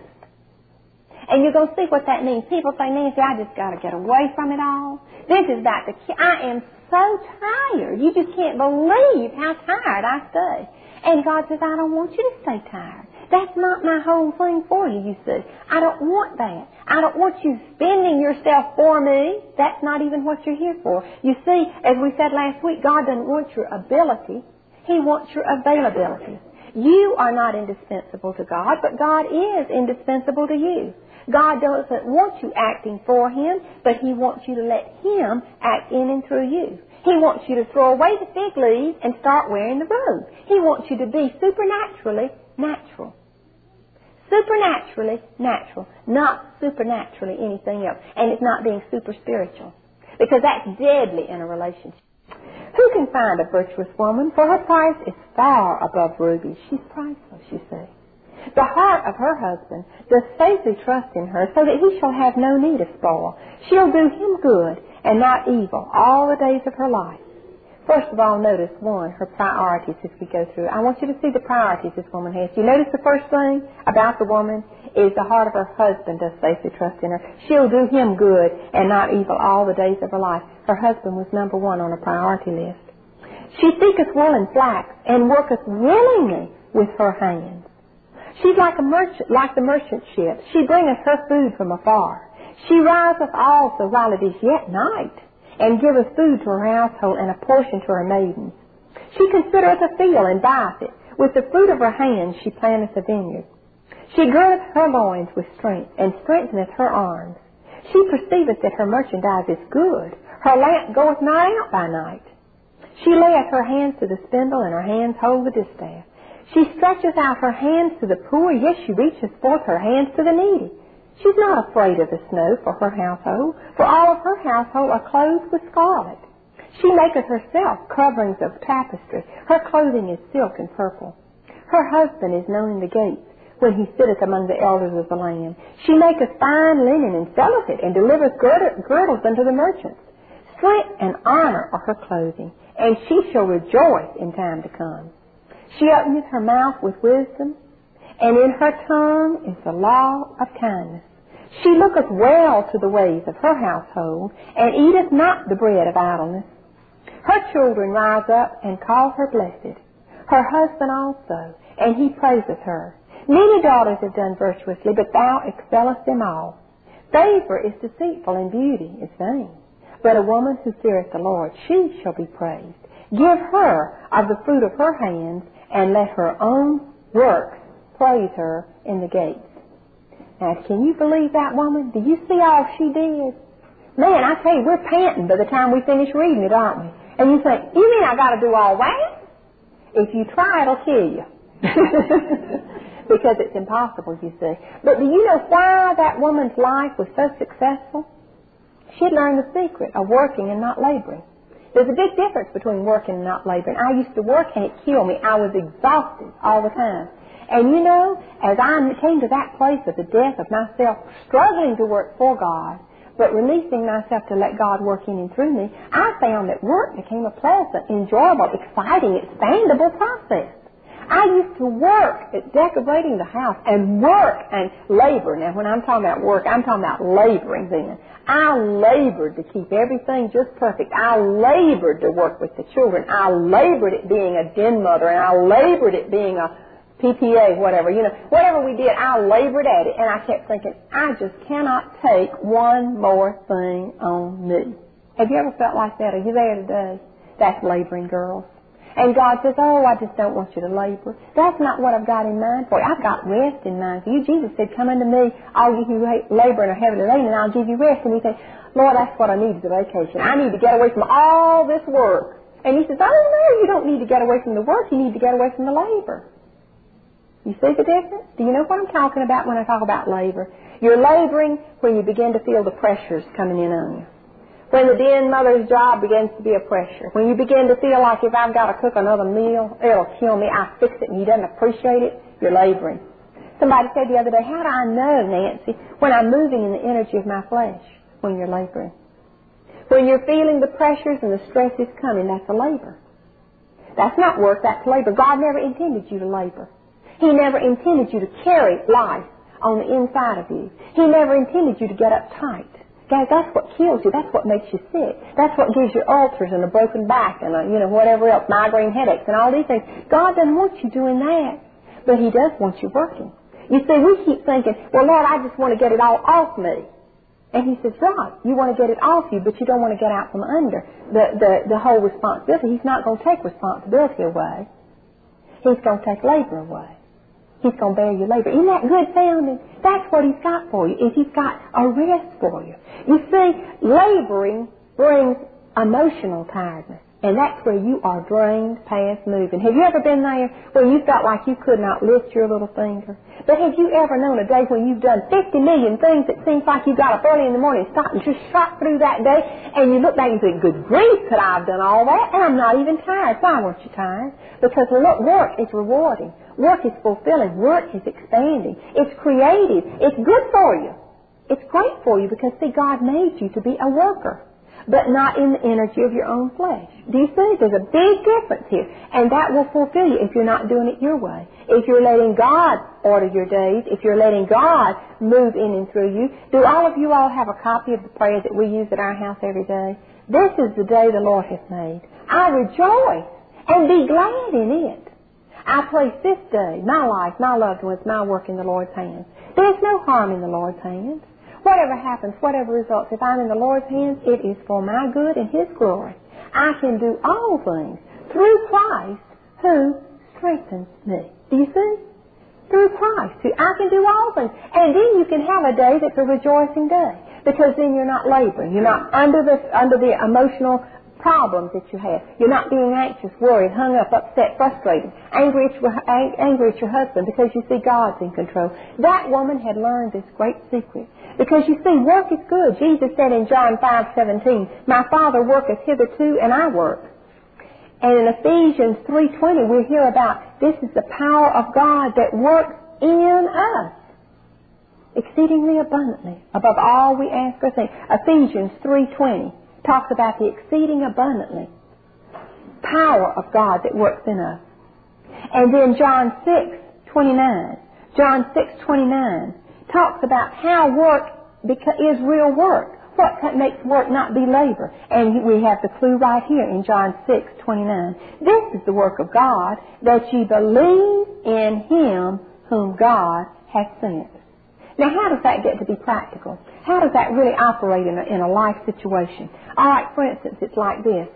And you're going to see what that means. People say, Nancy, I just got to get away from it all. This is about the key. I am so tired. You just can't believe how tired I stay. And God says, I don't want you to stay tired. That's not my whole thing for you, you see. I don't want that. I don't want you spending yourself for me. That's not even what you're here for. You see, as we said last week, God doesn't want your ability. He wants your availability. You are not indispensable to God, but God is indispensable to you. God doesn't want you acting for Him, but He wants you to let Him act in and through you. He wants you to throw away the fig leaves and start wearing the robe. He wants you to be supernaturally natural. Supernaturally natural, not supernaturally anything else. And it's not being super spiritual, because that's deadly in a relationship. Who can find a virtuous woman? For her price is far above rubies. She's priceless, you see. The heart of her husband does safely trust in her, so that he shall have no need of spoil. She'll do him good and not evil all the days of her life. First of all, notice, one, her priorities as we go through. I want you to see the priorities this woman has. You notice the first thing about the woman is the heart of her husband does safely trust in her. She'll do him good and not evil all the days of her life. Her husband was number one on her priority list. She seeketh wool and flax and worketh willingly with her hands. She's like a merchant, like the merchant ship. She bringeth her food from afar. She riseth also while it is yet night, and giveth food to her household and a portion to her maidens. She considereth a field and buyeth it. With the fruit of her hands she planteth a vineyard. She girdeth her loins with strength, and strengtheneth her arms. She perceiveth that her merchandise is good. Her lamp goeth not out by night. She layeth her hands to the spindle, and her hands hold the distaff. She stretcheth out her hands to the poor, yes, she reacheth forth her hands to the needy. She's not afraid of the snow for her household, for all of her household are clothed with scarlet. She maketh herself coverings of tapestry. Her clothing is silk and purple. Her husband is known in the gates, when he sitteth among the elders of the land. She maketh fine linen, and selleth it, and delivereth girdles unto the merchants. Strength and honor are her clothing, and she shall rejoice in time to come. She openeth her mouth with wisdom, and in her tongue is the law of kindness. She looketh well to the ways of her household, and eateth not the bread of idleness. Her children rise up and call her blessed, her husband also, and he praiseth her. Many daughters have done virtuously, but thou excellest them all. Favor is deceitful, and beauty is vain. But a woman who feareth the Lord, she shall be praised. Give her of the fruit of her hands, and let her own works praise her in the gates. Now, can you believe that woman? Do you see all she did? Man, I tell you, we're panting by the time we finish reading it, aren't we? And you think, you mean I got to do all that? If you try, it'll kill you. Because it's impossible, you see. But do you know why that woman's life was so successful? She'd learned the secret of working and not laboring. There's a big difference between working and not laboring. I used to work and it killed me. I was exhausted all the time. And you know, as I came to that place of the death of myself, struggling to work for God, but releasing myself to let God work in and through me, I found that work became a pleasant, enjoyable, exciting, expandable process. I used to work at decorating the house and work and labor. Now, when I'm talking about work, I'm talking about laboring then. I labored to keep everything just perfect. I labored to work with the children. I labored at being a den mother, and I labored at being a P T A, whatever. You know, whatever we did, I labored at it, and I kept thinking, I just cannot take one more thing on me. Have you ever felt like that? Are you there today? That's laboring, girls. And God says, oh, I just don't want you to labor. That's not what I've got in mind for you. I've got rest in mind for you. Jesus said, come unto me, I'll give you labor and a heavy laden, and I'll give you rest. And we say, Lord, that's what I need is a vacation. I need to get away from all this work. And he says, oh, no, you don't need to get away from the work. You need to get away from the labor. You see the difference? Do you know what I'm talking about when I talk about labor? You're laboring when you begin to feel the pressures coming in on you. When the den mother's job begins to be a pressure. When you begin to feel like if I've got to cook another meal, it'll kill me. I fix it and you don't appreciate it, you're laboring. Somebody said the other day, how do I know, Nancy, when I'm moving in the energy of my flesh? When you're laboring. When you're feeling the pressures and the stresses coming, that's a labor. That's not work, that's labor. God never intended you to labor. He never intended you to carry life on the inside of you. He never intended you to get uptight. Guys, that's what kills you. That's what makes you sick. That's what gives you ulcers and a broken back and, a, you know, whatever else, migraine headaches and all these things. God doesn't want you doing that, but He does want you working. You see, we keep thinking, well, Lord, I just want to get it all off me. And He says, right, you want to get it off you, but you don't want to get out from under the, the, the whole responsibility. He's not going to take responsibility away. He's going to take labor away. He's going to bear your labor. Isn't that good sounding? That's what He's got for you, is He's got a rest for you. You see, laboring brings emotional tiredness, and that's where you are drained past moving. Have you ever been there where you felt like you could not lift your little finger? But have you ever known a day when you've done fifty million things that seems like you got up early in the morning, stopped and just shot through that day, and you look back and think, good grief, could I have done all that? And I'm not even tired. Why weren't you tired? Because look, work is rewarding. Work is fulfilling. Work is expanding. It's creative. It's good for you. It's great for you because, see, God made you to be a worker, but not in the energy of your own flesh. Do you see? There's a big difference here, and that will fulfill you if you're not doing it your way. If you're letting God order your days, if you're letting God move in and through you. Do all of you all have a copy of the prayer that we use at our house every day? This is the day the Lord has made. I rejoice and be glad in it. I place this day, my life, my loved ones, my work in the Lord's hands. There's no harm in the Lord's hands. Whatever happens, whatever results, if I'm in the Lord's hands, it is for my good and His glory. I can do all things through Christ who strengthens me. Do you see? Through Christ. I can do all things. And then you can have a day that's a rejoicing day. Because then you're not laboring. You're not under the under the emotional problems that you have. You're not being anxious, worried, hung up, upset, frustrated, angry at your, angry at your husband because you see God's in control. That woman had learned this great secret. Because you see, work is good. Jesus said in John five seventeen, "My Father worketh hitherto, and I work." And in Ephesians three twenty, we hear about this is the power of God that works in us, exceedingly abundantly, above all we ask or think. Ephesians three twenty talks about the exceeding abundantly power of God that works in us. And then John six twenty-nine, John six twenty-nine talks about how work is real work. What makes work not be labor? And we have the clue right here in John six twenty-nine. This is the work of God, that ye believe in Him whom God hath sent. Now, how does that get to be practical? How does that really operate in a, in a life situation? All right, for instance, it's like this.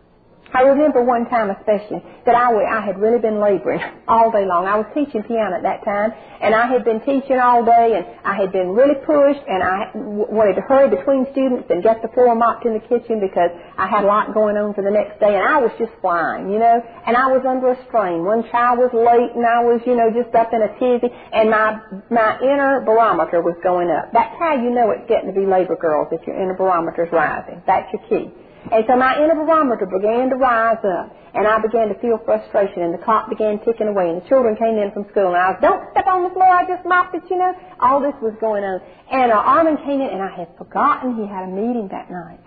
I remember one time especially that I, I had really been laboring all day long. I was teaching piano at that time, and I had been teaching all day, and I had been really pushed, and I w- wanted to hurry between students and get the floor mopped in the kitchen because I had a lot going on for the next day, and I was just flying, you know, and I was under a strain. One child was late, and I was, you know, just up in a tizzy, and my my inner barometer was going up. That's how you know it's getting to be labor, girls, if your inner barometer is rising. That's your key. And so my inner barometer began to rise up, and I began to feel frustration, and the clock began ticking away, and the children came in from school, and I was, don't step on the floor, I just mopped it, you know. All this was going on. And uh, Armin came in, and I had forgotten he had a meeting that night.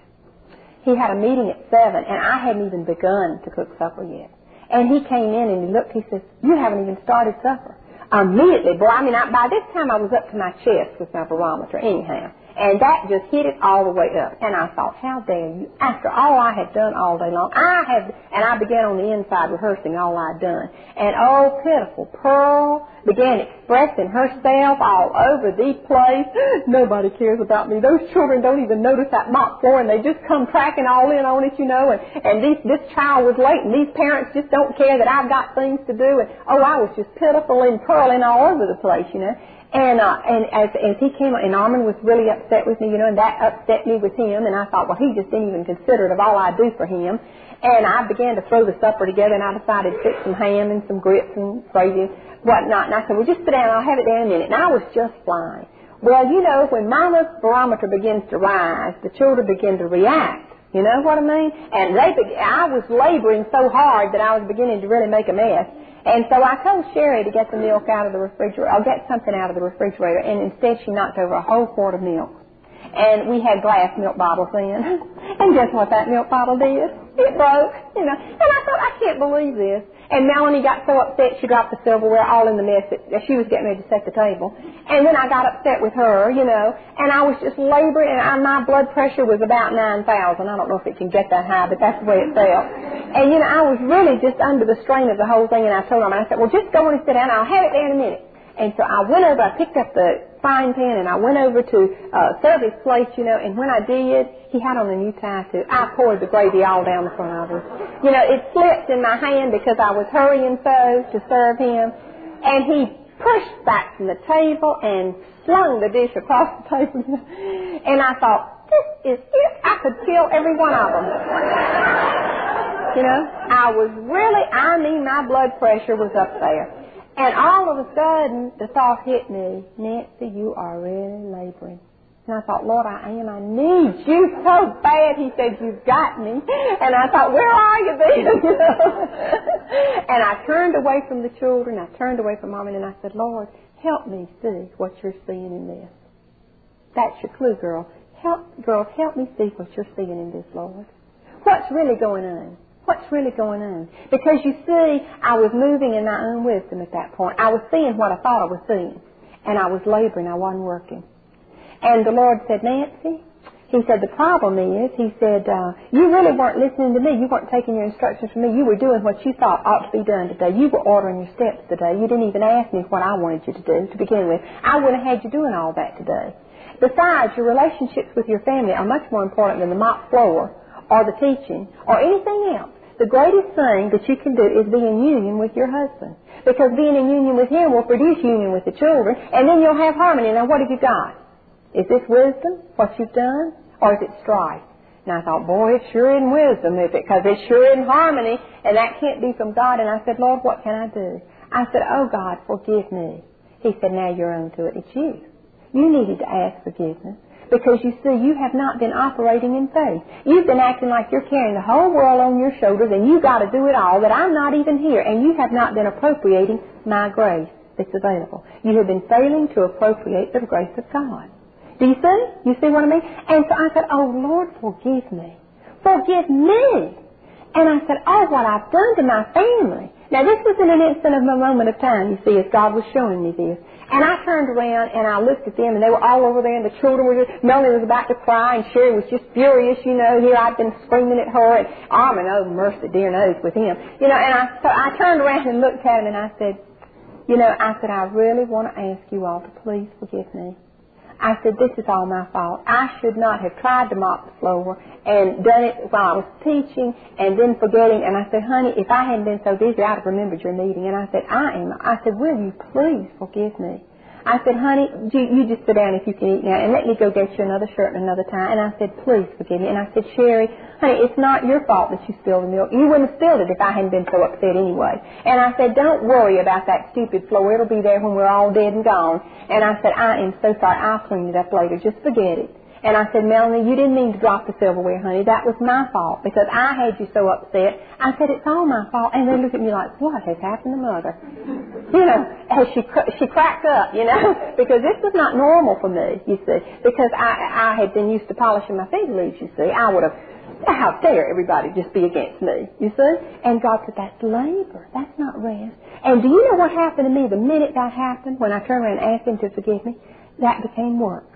He had a meeting at seven, and I hadn't even begun to cook supper yet. And he came in, and he looked, he says, you haven't even started supper. Immediately, boy, I mean, I, by this time I was up to my chest with my barometer anyhow. And that just hit it all the way up. And I thought, how dare you? After all I had done all day long, I had, and I began on the inside rehearsing all I'd done. And oh, pitiful Pearl began expressing herself all over the place. Nobody cares about me. Those children don't even notice that mop floor, and they just come tracking all in on it, you know. And, and these, this child was late, and these parents just don't care that I've got things to do. And oh, I was just pitiful and purling all over the place, you know. And uh, and as as he came, and Armin was really upset with me, you know, and that upset me with him. And I thought, well, he just didn't even consider it of all I do for him. And I began to throw the supper together, and I decided to fix some ham and some grits and gravy and whatnot. And I said, well, just sit down, I'll have it there in a minute. And I was just flying. Well, you know, when Mama's barometer begins to rise, the children begin to react. You know what I mean? And they, be- I was laboring so hard that I was beginning to really make a mess. And so I told Sherry to get the milk out of the refrigerator. I'll get something out of the refrigerator. And instead she knocked over a whole quart of milk. And we had glass milk bottles then. And guess what that milk bottle did? It broke, you know. And I thought, I can't believe this. And Melanie got so upset she dropped the silverware all in the mess that she was getting ready to set the table. And then I got upset with her, you know. And I was just laboring, and I, my blood pressure was about nine thousand. I don't know if it can get that high, but that's the way it felt. And, you know, I was really just under the strain of the whole thing, and I told him, and I said, well, just go in and sit down. I'll have it there in a minute. And so I went over, I picked up the frying pan, and I went over to uh, serve his plate, you know, and when I did, he had on a new tie, too. I poured the gravy all down the front of him. You know, it slipped in my hand because I was hurrying so to serve him, and he pushed back from the table and slung the dish across the table. And I thought, this is it. I could kill every one of them. You know, I was really, I mean, my blood pressure was up there. And all of a sudden, the thought hit me, Nancy, you are really laboring. And I thought, Lord, I am. I need you so bad. He said, you've got me. And I thought, where are you then? And I turned away from the children. I turned away from Mom, and I said, Lord, help me see what you're seeing in this. That's your clue, girl. Help, girls, help me see what you're seeing in this, Lord. What's really going on? What's really going on? Because you see, I was moving in my own wisdom at that point. I was seeing what I thought I was seeing. And I was laboring. I wasn't working. And the Lord said, Nancy, He said, the problem is, He said, uh, you really weren't listening to me. You weren't taking your instructions from me. You were doing what you thought ought to be done today. You were ordering your steps today. You didn't even ask me what I wanted you to do to begin with. I wouldn't have had you doing all that today. Besides, your relationships with your family are much more important than the mop floor or the teaching or anything else. the greatest thing that you can do is be in union with your husband. Because being in union with him will produce union with the children, and then you'll have harmony. Now, what have you got? Is this wisdom, what you've done, or is it strife? And I thought, boy, it sure isn't wisdom, is it? Because it sure isn't harmony, and that can't be from God. And I said, Lord, what can I do? I said, oh, God, forgive me. He said, now you're on to it. It's you. You needed to ask forgiveness. Because, you see, you have not been operating in faith. You've been acting like you're carrying the whole world on your shoulders and you've got to do it all, that I'm not even here. And you have not been appropriating my grace that's available. You have been failing to appropriate the grace of God. Do you see? You see what I mean? And so I said, oh, Lord, forgive me. Forgive me. And I said, oh, what I've done to my family. Now, this was in an instant of a moment of time, you see, as God was showing me this. And I turned around and I looked at them, and they were all over there, and the children were just, Melanie was about to cry, and Sherry was just furious, you know. Here I'd been screaming at her, and Armin, oh, mercy, dear knows, with him. You know, and I, so I turned around and looked at him, and I said, you know, I said, I really want to ask you all to please forgive me. I said, this is all my fault. I should not have tried to mop the floor and done it while I was teaching and then forgetting. And I said, honey, if I hadn't been so busy, I'd have remembered your meeting. And I said, I am. I said, will you please forgive me? I said, honey, you, you just sit down if you can eat now and let me go get you another shirt and another tie. And I said, please forgive me. And I said, Sherry, honey, it's not your fault that you spilled the milk. You wouldn't have spilled it if I hadn't been so upset anyway. And I said, don't worry about that stupid floor. It'll be there when we're all dead and gone. And I said, I am so sorry. I'll clean it up later. Just forget it. And I said, Melanie, you didn't mean to drop the silverware, honey. That was my fault because I had you so upset. I said, it's all my fault. And they looked at me like, what has happened to Mother? You know, and she she cracked up, you know, because this was not normal for me, you see, because I, I had been used to polishing my fig leaves, you see. I would have, how dare everybody just be against me, you see? And God said, that's labor. That's not rest. And do you know what happened to me the minute that happened, when I turned around and asked Him to forgive me? That became work.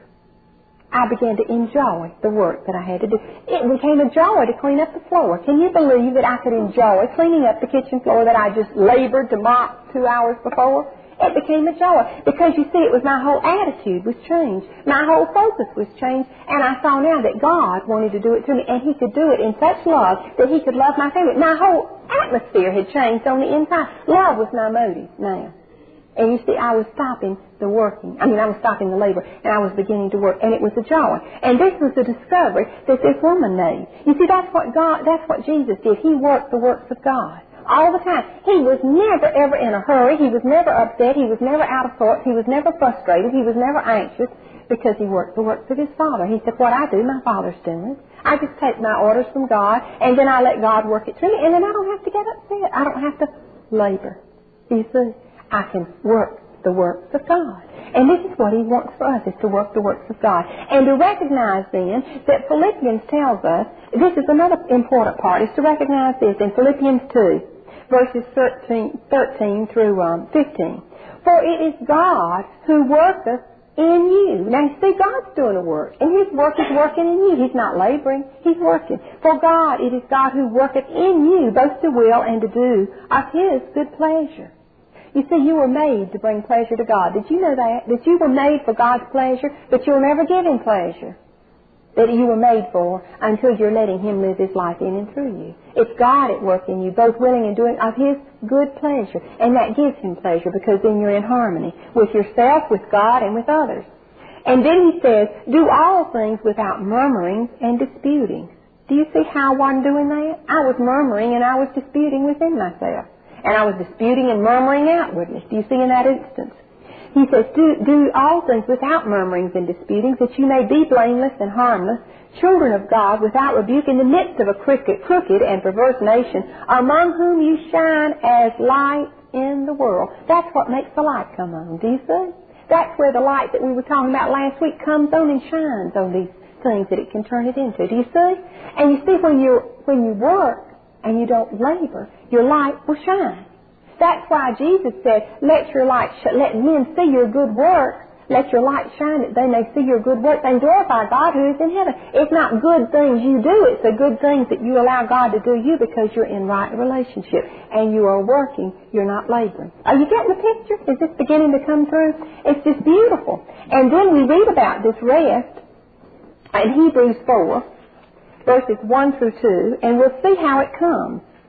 I began to enjoy the work that I had to do. It became a joy to clean up the floor. Can you believe that I could enjoy cleaning up the kitchen floor that I just labored to mop two hours before? It became a joy because, you see, it was my whole attitude was changed. My whole focus was changed, and I saw now that God wanted to do it to me, and He could do it in such love that He could love my family. My whole atmosphere had changed on the inside. Love was my motive now. And you see, I was stopping the working. I mean, I was stopping the labor, and I was beginning to work, and it was a joy. And this was the discovery that this woman made. You see, that's what God, that's what Jesus did. He worked the works of God all the time. He was never, ever in a hurry. He was never upset. He was never out of sorts. He was never frustrated. He was never anxious because He worked the works of His Father. He said, what I do, my Father's doing. I just take my orders from God, and then I let God work it through me, and then I don't have to get upset. I don't have to labor. You see? I can work the works of God. And this is what He wants for us, is to work the works of God. And to recognize then that Philippians tells us, this is another important part, is to recognize this in Philippians two, verses thirteen, thirteen through um, fifteen. For it is God who worketh in you. Now, you see, God's doing a work, and His work is working in you. He's not laboring. He's working. For God, it is God who worketh in you, both to will and to do of His good pleasure. You see, you were made to bring pleasure to God. Did you know that? That you were made for God's pleasure, but you were never given pleasure that you were made for until you're letting Him live His life in and through you. It's God at work in you, both willing and doing of His good pleasure. And that gives Him pleasure because then you're in harmony with yourself, with God, and with others. And then He says, do all things without murmurings and disputings. Do you see how I wasn't doing that? I was murmuring and I was disputing within myself. And I was disputing and murmuring outwardly. Do you see in that instance? He says, do, do all things without murmurings and disputings, that you may be blameless and harmless, children of God, without rebuke, in the midst of a crooked, crooked and perverse nation, among whom you shine as light in the world. That's what makes the light come on. Do you see? That's where the light that we were talking about last week comes on and shines on these things that it can turn it into. Do you see? And you see, when you when you work and you don't labor, your light will shine. That's why Jesus said, let your light sh- let men see your good work. Let your light shine that they may see your good work and glorify God who is in heaven. It's not good things you do. It's the good things that you allow God to do you because you're in right relationship and you are working. You're not laboring. Are you getting the picture? Is this beginning to come through? It's just beautiful. And then we read about this rest in Hebrews four, verses one through two, and we'll see how it comes.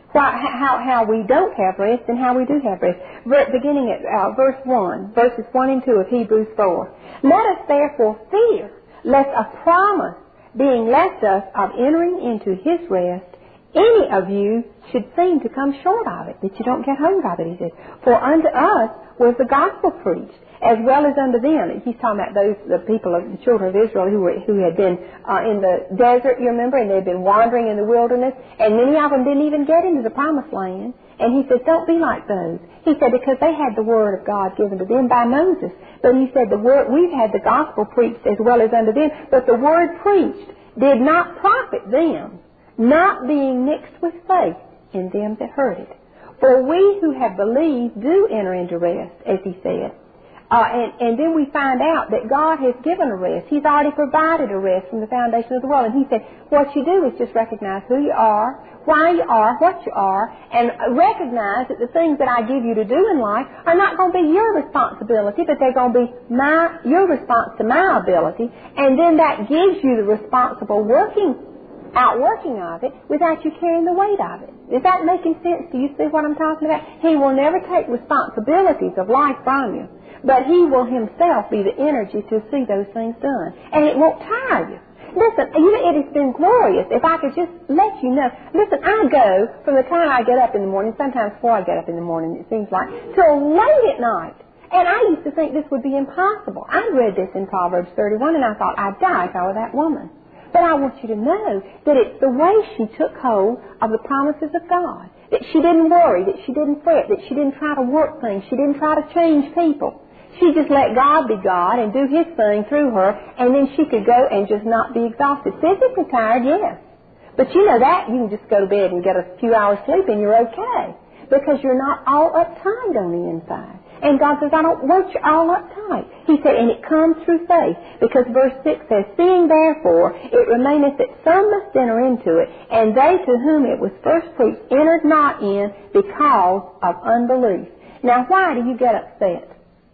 Why, how, how we don't have rest and how we do have rest. Ver, beginning at uh, verse one, verses one and two of Hebrews four. Let us therefore fear, lest a promise being left us of entering into his rest, any of you should seem to come short of it, that you don't get hold of it, he says. For unto us was the gospel preached, as well as unto them. He's talking about those, the people of the children of Israel who were, who had been uh, in the desert, you remember, and they'd been wandering in the wilderness, and many of them didn't even get into the promised land. And he says, don't be like those. He said, because they had the word of God given to them by Moses. But he said, the word, we've had the gospel preached as well as unto them, but the word preached did not profit them, not being mixed with faith in them that heard it. For we who have believed do enter into rest, as he said. Uh, and, and then we find out that God has given a rest. He's already provided a rest from the foundation of the world. And he said, what you do is just recognize who you are, why you are, what you are, and recognize that the things that I give you to do in life are not going to be your responsibility, but they're going to be my your response to my ability. And then that gives you the responsible working outworking of it without you carrying the weight of it. Is that making sense? Do you see what I'm talking about? He will never take responsibilities of life from you, but he will himself be the energy to see those things done. And it won't tire you. Listen, you know, it has been glorious. If I could just let you know. Listen, I go from the time I get up in the morning, sometimes before I get up in the morning, it seems like, till late at night. And I used to think this would be impossible. I read this in Proverbs thirty-one, and I thought, I'd die if I were that woman. But I want you to know that it's the way she took hold of the promises of God. That she didn't worry, that she didn't fret, that she didn't try to work things, she didn't try to change people. She just let God be God and do his thing through her, and then she could go and just not be exhausted. Physically tired, yes. But you know that, you can just go to bed and get a few hours sleep and you're okay. Because you're not all uptight on the inside. And God says, I don't want you all uptight. He said, and it comes through faith. Because verse six says, seeing therefore it remaineth that some must enter into it, and they to whom it was first preached entered not in because of unbelief. Now why do you get upset?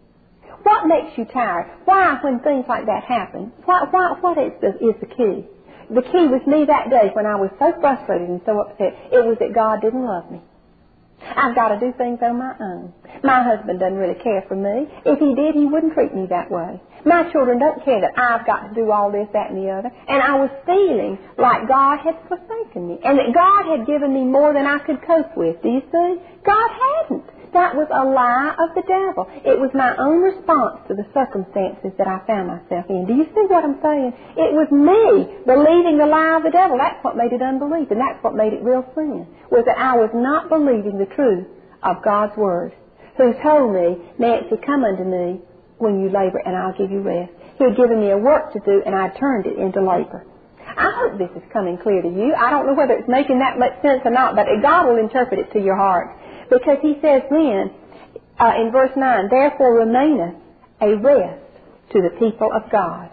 What makes you tired? Why, when things like that happen, why, why, what is the, is the key? The key was me that day when I was so frustrated and so upset. It was that God didn't love me. I've got to do things on my own. My husband doesn't really care for me. If he did, he wouldn't treat me that way. My children don't care that I've got to do all this, that, and the other. And I was feeling like God had forsaken me and that God had given me more than I could cope with. Do you see? God hadn't. That was a lie of the devil. It was my own response to the circumstances that I found myself in. Do you see what I'm saying? It was me believing the lie of the devil. That's what made it unbelief, and that's what made it real sin, was that I was not believing the truth of God's word, who told me, Nancy, come unto me when you labor, and I'll give you rest. He had given me a work to do, and I turned it into labor. I hope this is coming clear to you. I don't know whether it's making that much sense or not, but God will interpret it to your heart. Because he says then, uh, in verse nine, therefore remaineth a rest to the people of God.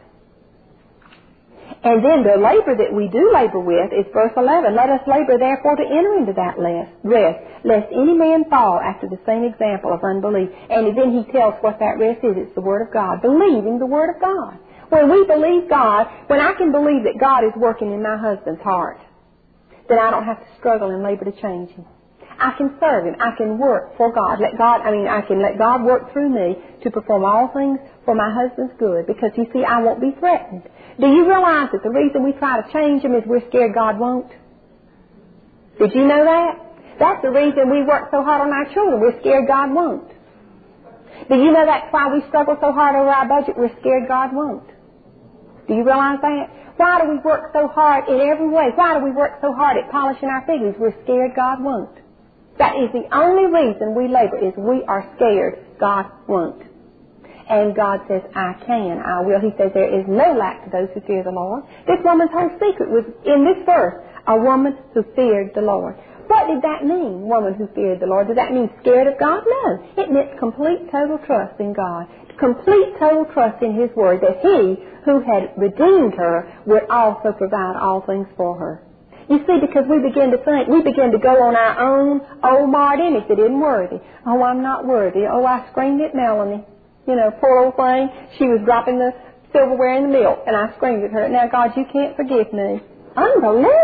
And then the labor that we do labor with is verse eleven. Let us labor therefore to enter into that rest, lest any man fall after the same example of unbelief. And then he tells what that rest is. It's the Word of God. Believing the Word of God. When we believe God, when I can believe that God is working in my husband's heart, then I don't have to struggle and labor to change him. I can serve him. I can work for God. Let God, I mean, I can let God work through me to perform all things for my husband's good. Because, you see, I won't be threatened. Do you realize that the reason we try to change him is we're scared God won't? Did you know that? That's the reason we work so hard on our children. We're scared God won't. Do you know that's why we struggle so hard over our budget? We're scared God won't. Do you realize that? Why do we work so hard in every way? Why do we work so hard at polishing our figures? We're scared God won't. That is the only reason we labor, is we are scared God won't. And God says, I can, I will. He says there is no lack to those who fear the Lord. This woman's whole secret was in this verse, a woman who feared the Lord. What did that mean, woman who feared the Lord? Did that mean scared of God? No. It meant complete, total trust in God. Complete, total trust in His Word, that He who had redeemed her would also provide all things for her. You see, because we begin to think, we begin to go on our own old marred image that isn't worthy. Oh, I'm not worthy. Oh, I screamed at Melanie. You know, poor old thing. She was dropping the silverware in the milk, and I screamed at her. Now, God, you can't forgive me. Unbelief.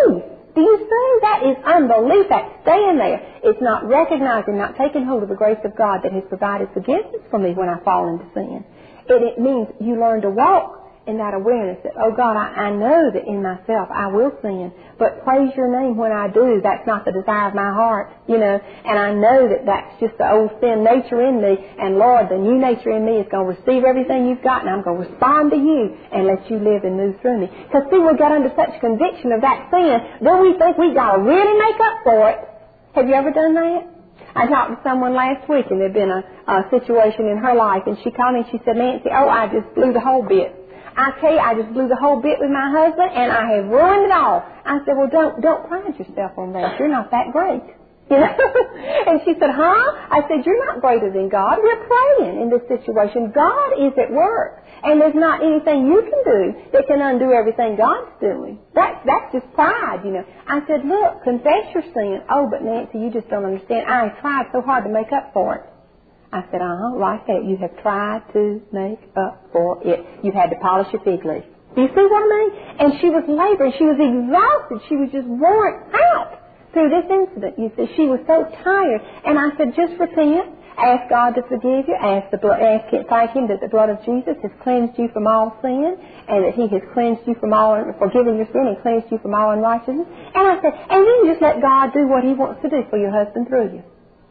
Do you see? That is unbelief. That staying there. It's not recognizing, not taking hold of the grace of God that has provided forgiveness for me when I fall into sin. It, it means you learn to walk in that awareness that, oh God, I, I know that in myself I will sin, but praise your name when I do. That's not the desire of my heart, you know, and I know that that's just the old sin nature in me, and Lord, the new nature in me is going to receive everything you've got, and I'm going to respond to you and let you live and move through me. Because see, we'll get under such conviction of that sin, then we think we got to really make up for it. Have you ever done that? I talked to someone last week, and there'd been a, a situation in her life, and she called me and she said, Nancy, oh, I just blew the whole bit. I tell you, I just blew the whole bit with my husband, and I have ruined it all. I said, well, don't don't pride yourself on that. You're not that great. You know? And she said, huh? I said, you're not greater than God. We're praying in this situation. God is at work, and there's not anything you can do that can undo everything God's doing. That's, that's just pride, you know. I said, look, confess your sin. Oh, but Nancy, you just don't understand. I tried so hard to make up for it. I said, uh-huh, like that. You have tried to make up for it. You had to polish your fig leaf. Do you see what I mean? And she was laboring. She was exhausted. She was just worn out through this incident. You see, she was so tired. And I said, just repent. Ask God to forgive you. Ask the blood, ask it, thank Him that the blood of Jesus has cleansed you from all sin, and that He has cleansed you from all, forgiven your sin and cleansed you from all unrighteousness. And I said, and then just let God do what He wants to do for your husband through you.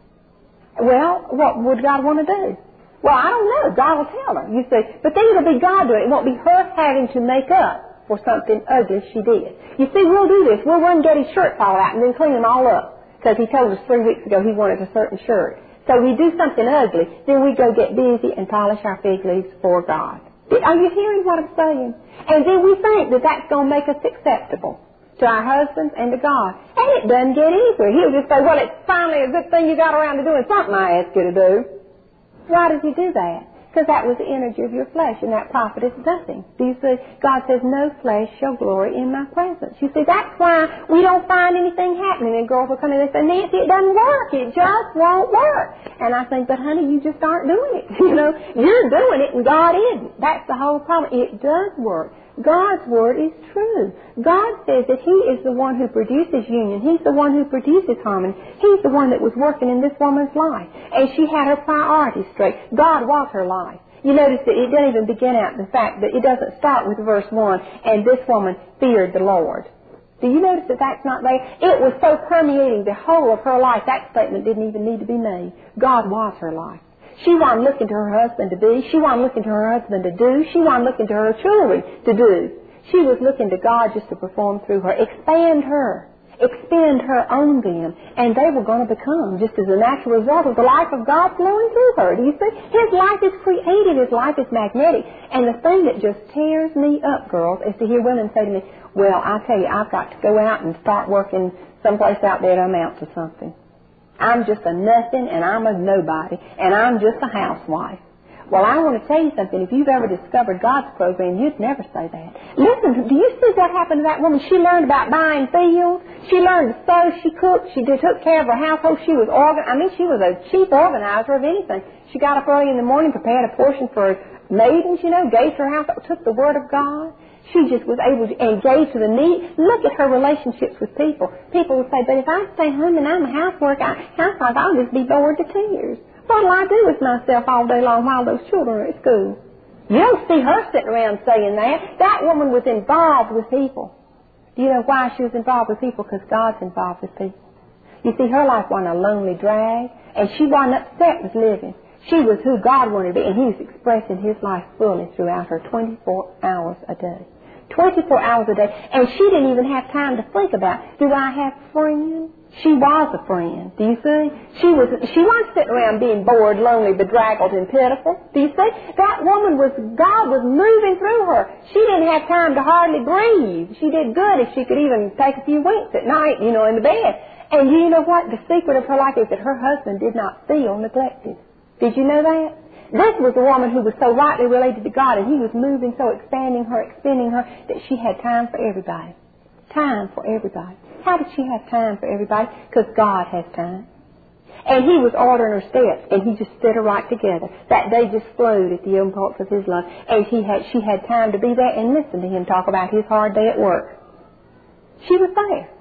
Well, what would God want to do? Well, I don't know. God will tell her, you see. But then it'll be God doing it. It won't be her having to make up for something ugly she did. You see, we'll do this. We'll run get his shirts all out and then clean them all up. Because he told us three weeks ago he wanted a certain shirt. So we do something ugly, then we go get busy and polish our fig leaves for God. Are you hearing what I'm saying? And then we think that that's going to make us acceptable to our husbands and to God. And it doesn't get anywhere. He'll just say, well, it's finally a good thing you got around to doing something I asked you to do. Why does he do that? Because that was the energy of your flesh, and that profiteth nothing. Do you see? God says, no flesh shall glory in my presence. You see, that's why we don't find anything happening. And girls will come in and say, Nancy, it doesn't work. It just won't work. And I think, but honey, you just aren't doing it. You know, you're doing it and God isn't. That's the whole problem. It does work. God's word is true. God says that He is the one who produces union. He's the one who produces harmony. He's the one that was working in this woman's life. And she had her priorities straight. God was her life. You notice that it doesn't even begin out the fact that it doesn't start with verse one, and this woman feared the Lord. Do you notice that that's not there? It was so permeating the whole of her life, that statement didn't even need to be made. God was her life. She wasn't looking to her husband to be. She wasn't looking to her husband to do. She wasn't looking to her children to do. She was looking to God just to perform through her, expand her, expend her on them, and they were going to become just as a natural result of the life of God flowing through her. Do you see? His life is creative. His life is magnetic. And the thing that just tears me up, girls, is to hear women say to me, well, I tell you, I've got to go out and start working someplace out there to amount to something. I'm just a nothing, and I'm a nobody, and I'm just a housewife. Well, I want to tell you something. If you've ever discovered God's program, you'd never say that. Listen, do you see what happened to that woman? She learned about buying fields. She learned to sew. She cooked. She did, took care of her household. She was organ. I mean, she was a chief organizer of anything. She got up early in the morning, prepared a portion for maidens, you know, gave to her house, took the word of God. She just was able to engage to the need. Look at her relationships with people. People would say, but if I stay home and I'm a housework, I, housewife, I'll just be bored to tears. What'll I do with myself all day long while those children are at school? You don't see her sitting around saying that. That woman was involved with people. Do you know why she was involved with people? Because God's involved with people. You see, her life wasn't a lonely drag, and she wasn't upset with living. She was who God wanted to be, and He was expressing His life fully throughout her twenty-four hours a day. twenty-four hours a day. And she didn't even have time to think about, do I have friends? She was a friend. Do you see? She was she wasn't sitting around being bored, lonely, bedraggled, and pitiful. Do you see? That woman was, God was moving through her. She didn't have time to hardly breathe. She did good if she could even take a few winks at night, you know, in the bed. And you know what? The secret of her life is that her husband did not feel neglected. Did you know that? This was a woman who was so rightly related to God, and He was moving, so expanding her, expanding her, that she had time for everybody. Time for everybody. How did she have time for everybody? Because God has time. And He was ordering her steps, and He just set her right together. That day just flowed at the impulse of His love, and he had, she had time to be there and listen to Him talk about His hard day at work. She was there.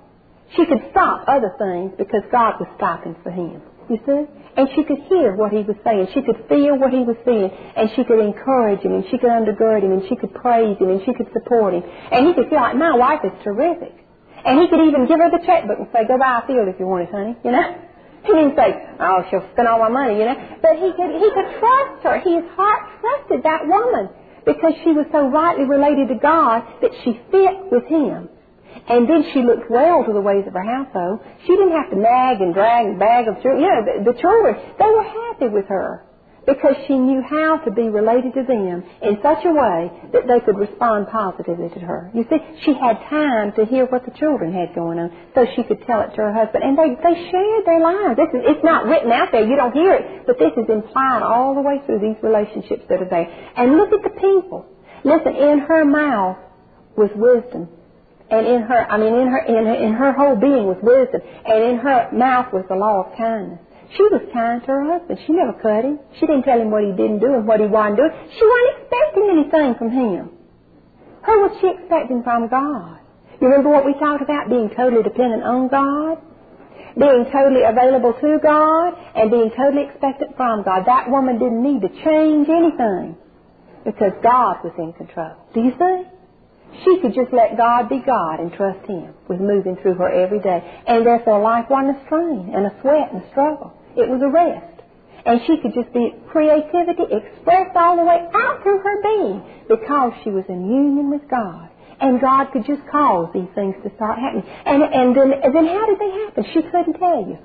She could stop other things because God was stopping for him. You see? And she could hear what he was saying. She could feel what he was saying. And she could encourage him. And she could undergird him. And she could praise him. And she could support him. And he could feel like, my wife is terrific. And he could even give her the checkbook and say, go buy a field if you want it, honey. You know? He didn't say, oh, she'll spend all my money, you know. But he could, he could trust her. His heart trusted that woman because she was so rightly related to God that she fit with him. And then she looked well to the ways of her household. She didn't have to nag and drag and bag of children. You know, the, the children, they were happy with her because she knew how to be related to them in such a way that they could respond positively to her. You see, she had time to hear what the children had going on so she could tell it to her husband. And they, they shared their lives. This is, it's not written out there. You don't hear it. But this is implied all the way through these relationships that are there. And look at the people. Listen, in her mouth was wisdom. And in her, I mean, in her, in her, in her whole being was wisdom. And in her mouth was the law of kindness. She was kind to her husband. She never cut him. She didn't tell him what he didn't do and what he wasn't doing. She wasn't expecting anything from him. Who was she expecting from God? You remember what we talked about? Being totally dependent on God. Being totally available to God. And being totally expectant from God. That woman didn't need to change anything because God was in control. Do you see? She could just let God be God and trust him with moving through her every day. And therefore life wasn't a strain and a sweat and a struggle. It was a rest. And she could just be creativity expressed all the way out through her being because she was in union with God. And God could just cause these things to start happening. And, and, then, and then how did they happen? She couldn't tell you.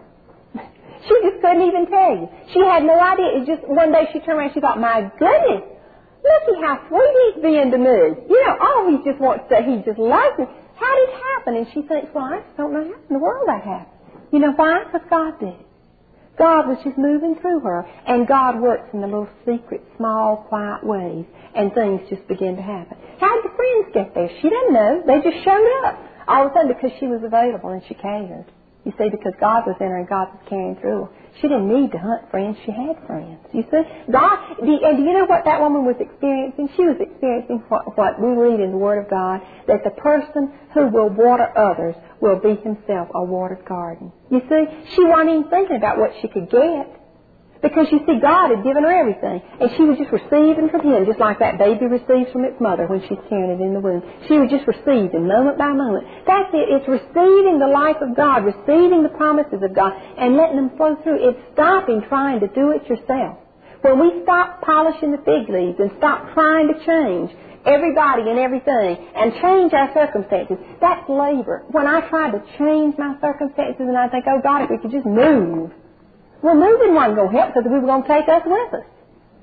She just couldn't even tell you. She had no idea. It just one day she turned around and she thought, my goodness, look at how sweet he's being to me. You know, oh, he just wants to, he just loves me. How did it happen? And she thinks, well, I just don't know how in the world that happened. You know why? Because God did it. God was just moving through her. And God works in the little secret, small, quiet ways. And things just begin to happen. How did the friends get there? She didn't know. They just showed up. All of a sudden because she was available and she cared. You see, because God was in her and God was carrying through her. She didn't need to hunt friends. She had friends. You see? God, and do you know what that woman was experiencing? She was experiencing what, what we read in the Word of God, that the person who will water others will be himself a watered garden. You see? She wasn't even thinking about what she could get. Because, you see, God had given her everything. And she was just receiving from him, just like that baby receives from its mother when she's carrying it in the womb. She was just receiving moment by moment. That's it. It's receiving the life of God, receiving the promises of God, and letting them flow through. It's stopping trying to do it yourself. When we stop polishing the fig leaves and stop trying to change everybody and everything and change our circumstances, that's labor. When I try to change my circumstances and I think, oh, God, if we could just move. Well, moving wasn't going to help because we were going to take us with us.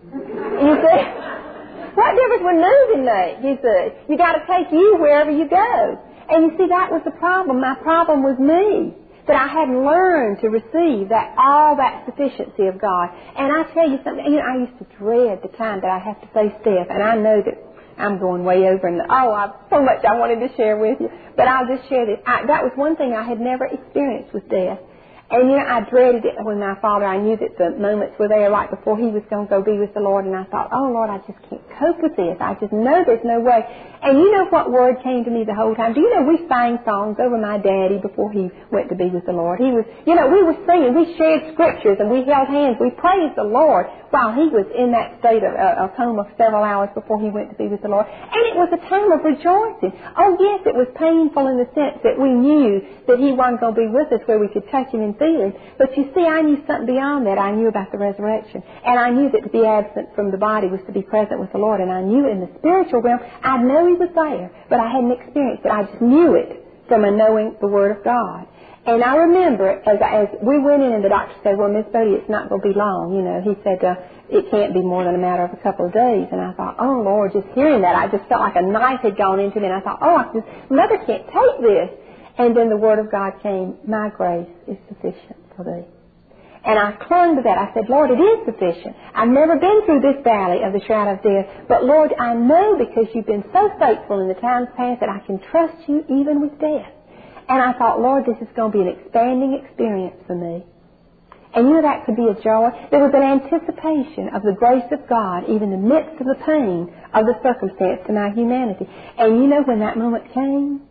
You see? What difference would moving make? You see? You got to take you wherever you go. And you see, that was the problem. My problem was me. That I hadn't learned to receive that all that sufficiency of God. And I tell you something, you know, I used to dread the time that I have to face death. And I know that I'm going way over. And oh, I've so much I wanted to share with you. But I'll just share this. I, that was one thing I had never experienced with death. And, you know, I dreaded it when my father, I knew that the moments were there right before he was going to go be with the Lord. And I thought, oh, Lord, I just can't cope with this. I just know there's no way. And you know what word came to me the whole time? Do you know we sang songs over my daddy before he went to be with the Lord? He was, you know, we were singing. We shared scriptures and we held hands. We praised the Lord while he was in that state of uh, a coma for several hours before he went to be with the Lord. And it was a time of rejoicing. Oh, yes, it was painful in the sense that we knew that he wasn't going to be with us where we could touch him and feel him. But you see, I knew something beyond that. I knew about the resurrection. And I knew that to be absent from the body was to be present with the Lord. And I knew in the spiritual realm, I know he was there, but I hadn't experienced it. I just knew it from a knowing the Word of God. And I remember as, as we went in and the doctor said, well, Miss Bodie, it's not going to be long. You know, he said, uh, it can't be more than a matter of a couple of days. And I thought, oh, Lord, just hearing that, I just felt like a knife had gone into me. And I thought, oh, I just, Mother can't take this. And then the Word of God came, my grace is sufficient for thee. And I clung to that. I said, Lord, it is sufficient. I've never been through this valley of the shadow of death. But, Lord, I know because you've been so faithful in the times past that I can trust you even with death. And I thought, Lord, this is going to be an expanding experience for me. And you know that could be a joy. There was an anticipation of the grace of God, even in the midst of the pain of the circumstance to my humanity. And you know when that moment came,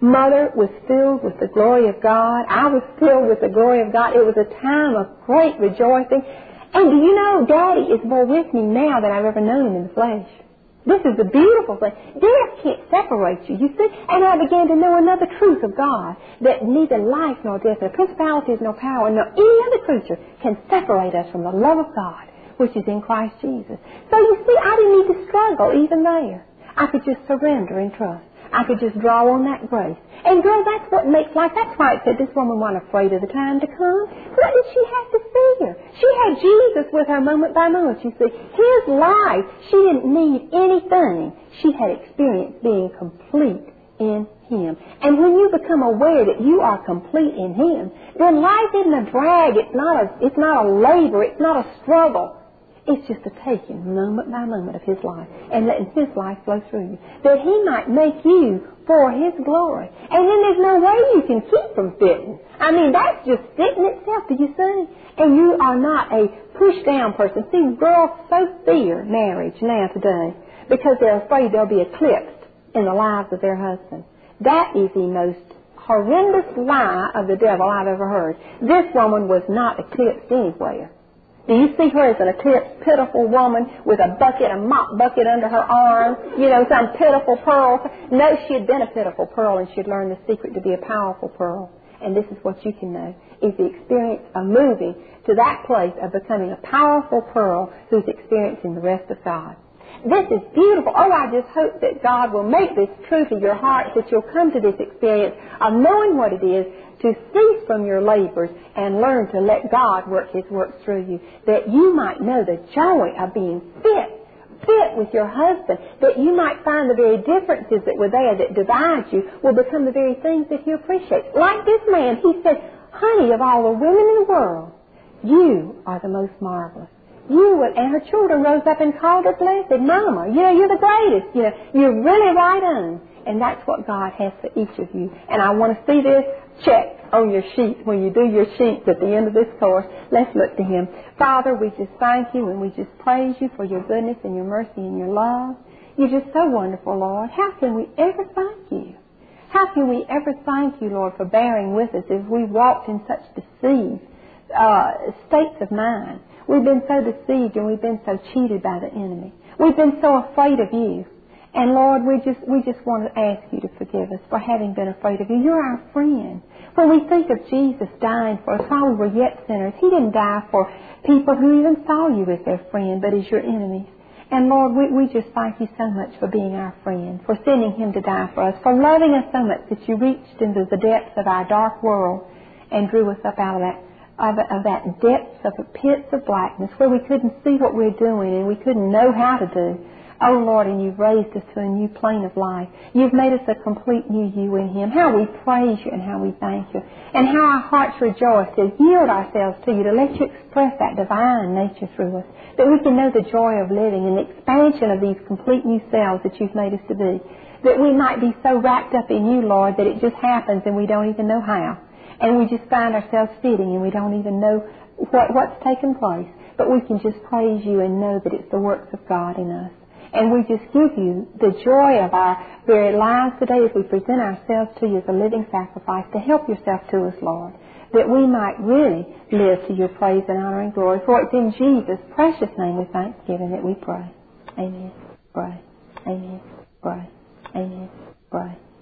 Mother was filled with the glory of God. I was filled with the glory of God. It was a time of great rejoicing. And do you know, Daddy is more with me now than I've ever known him in the flesh. This is the beautiful thing. Death can't separate you, you see. And I began to know another truth of God, that neither life nor death, nor principalities nor power, nor any other creature can separate us from the love of God, which is in Christ Jesus. So you see, I didn't need to struggle even there. I could just surrender and trust. I could just draw on that grace. And girl, that's what makes life. That's why it said this woman wasn't afraid of the time to come. What did she have to fear? She had Jesus with her moment by moment, you see. His life, she didn't need anything. She had experienced being complete in Him. And when you become aware that you are complete in Him, then life isn't a drag. It's not a, it's not a labor. It's not a struggle. It's just a taking moment by moment of His life and letting His life flow through you, that He might make you for His glory. And then there's no way you can keep from fitting. I mean, that's just fitting itself, do you see? And you are not a push-down person. See, girls so fear marriage now today because they're afraid they'll be eclipsed in the lives of their husband. That is the most horrendous lie of the devil I've ever heard. This woman was not eclipsed anywhere. Do you see her as an eclipsed, pitiful woman with a bucket, a mop bucket under her arm, you know, some pitiful pearl? No, she had been a pitiful pearl, and she had learned the secret to be a powerful pearl. And this is what you can know, is the experience of moving to that place of becoming a powerful pearl who's experiencing the rest of God. This is beautiful. Oh, I just hope that God will make this true to your heart, that you'll come to this experience of knowing what it is to cease from your labors and learn to let God work His work through you, that you might know the joy of being fit, fit with your husband, that you might find the very differences that were there that divide you will become the very things that He appreciates. Like this man, he said, honey, of all the women in the world, you are the most marvelous. You would, and her children rose up and called her blessed. Mama, you know, you're the greatest. You know, you're really right on. And that's what God has for each of you. And I want to see this check on your sheet when you do your sheets at the end of this course. Let's look to Him. Father, we just thank You and we just praise You for Your goodness and Your mercy and Your love. You're just so wonderful, Lord. How can we ever thank You? How can we ever thank You, Lord, for bearing with us as we walked in such deceived uh, states of mind? We've been so deceived and we've been so cheated by the enemy. We've been so afraid of You. And Lord, we just we just want to ask You to forgive us for having been afraid of You. You're our friend. When we think of Jesus dying for us while we were yet sinners, He didn't die for people who even saw You as their friend, but as Your enemies. And Lord, we, we just thank You so much for being our friend, for sending Him to die for us, for loving us so much that You reached into the depths of our dark world and drew us up out of that Of, of that depths of the pits of blackness where we couldn't see what we're doing and we couldn't know how to do. Oh, Lord, and You've raised us to a new plane of life. You've made us a complete new you in Him. How we praise You and how we thank You. And how our hearts rejoice to yield ourselves to You, to let You express that divine nature through us, that we can know the joy of living and the expansion of these complete new selves that You've made us to be, that we might be so wrapped up in You, Lord, that it just happens and we don't even know how. And we just find ourselves fitting and we don't even know what, what's taken place. But we can just praise You and know that it's the works of God in us. And we just give You the joy of our very lives today as we present ourselves to You as a living sacrifice to help Yourself to us, Lord, that we might really live to Your praise and honor and glory. For it's in Jesus' precious name with thanksgiving that we pray. Amen. Pray. Amen. Pray. Amen. Pray.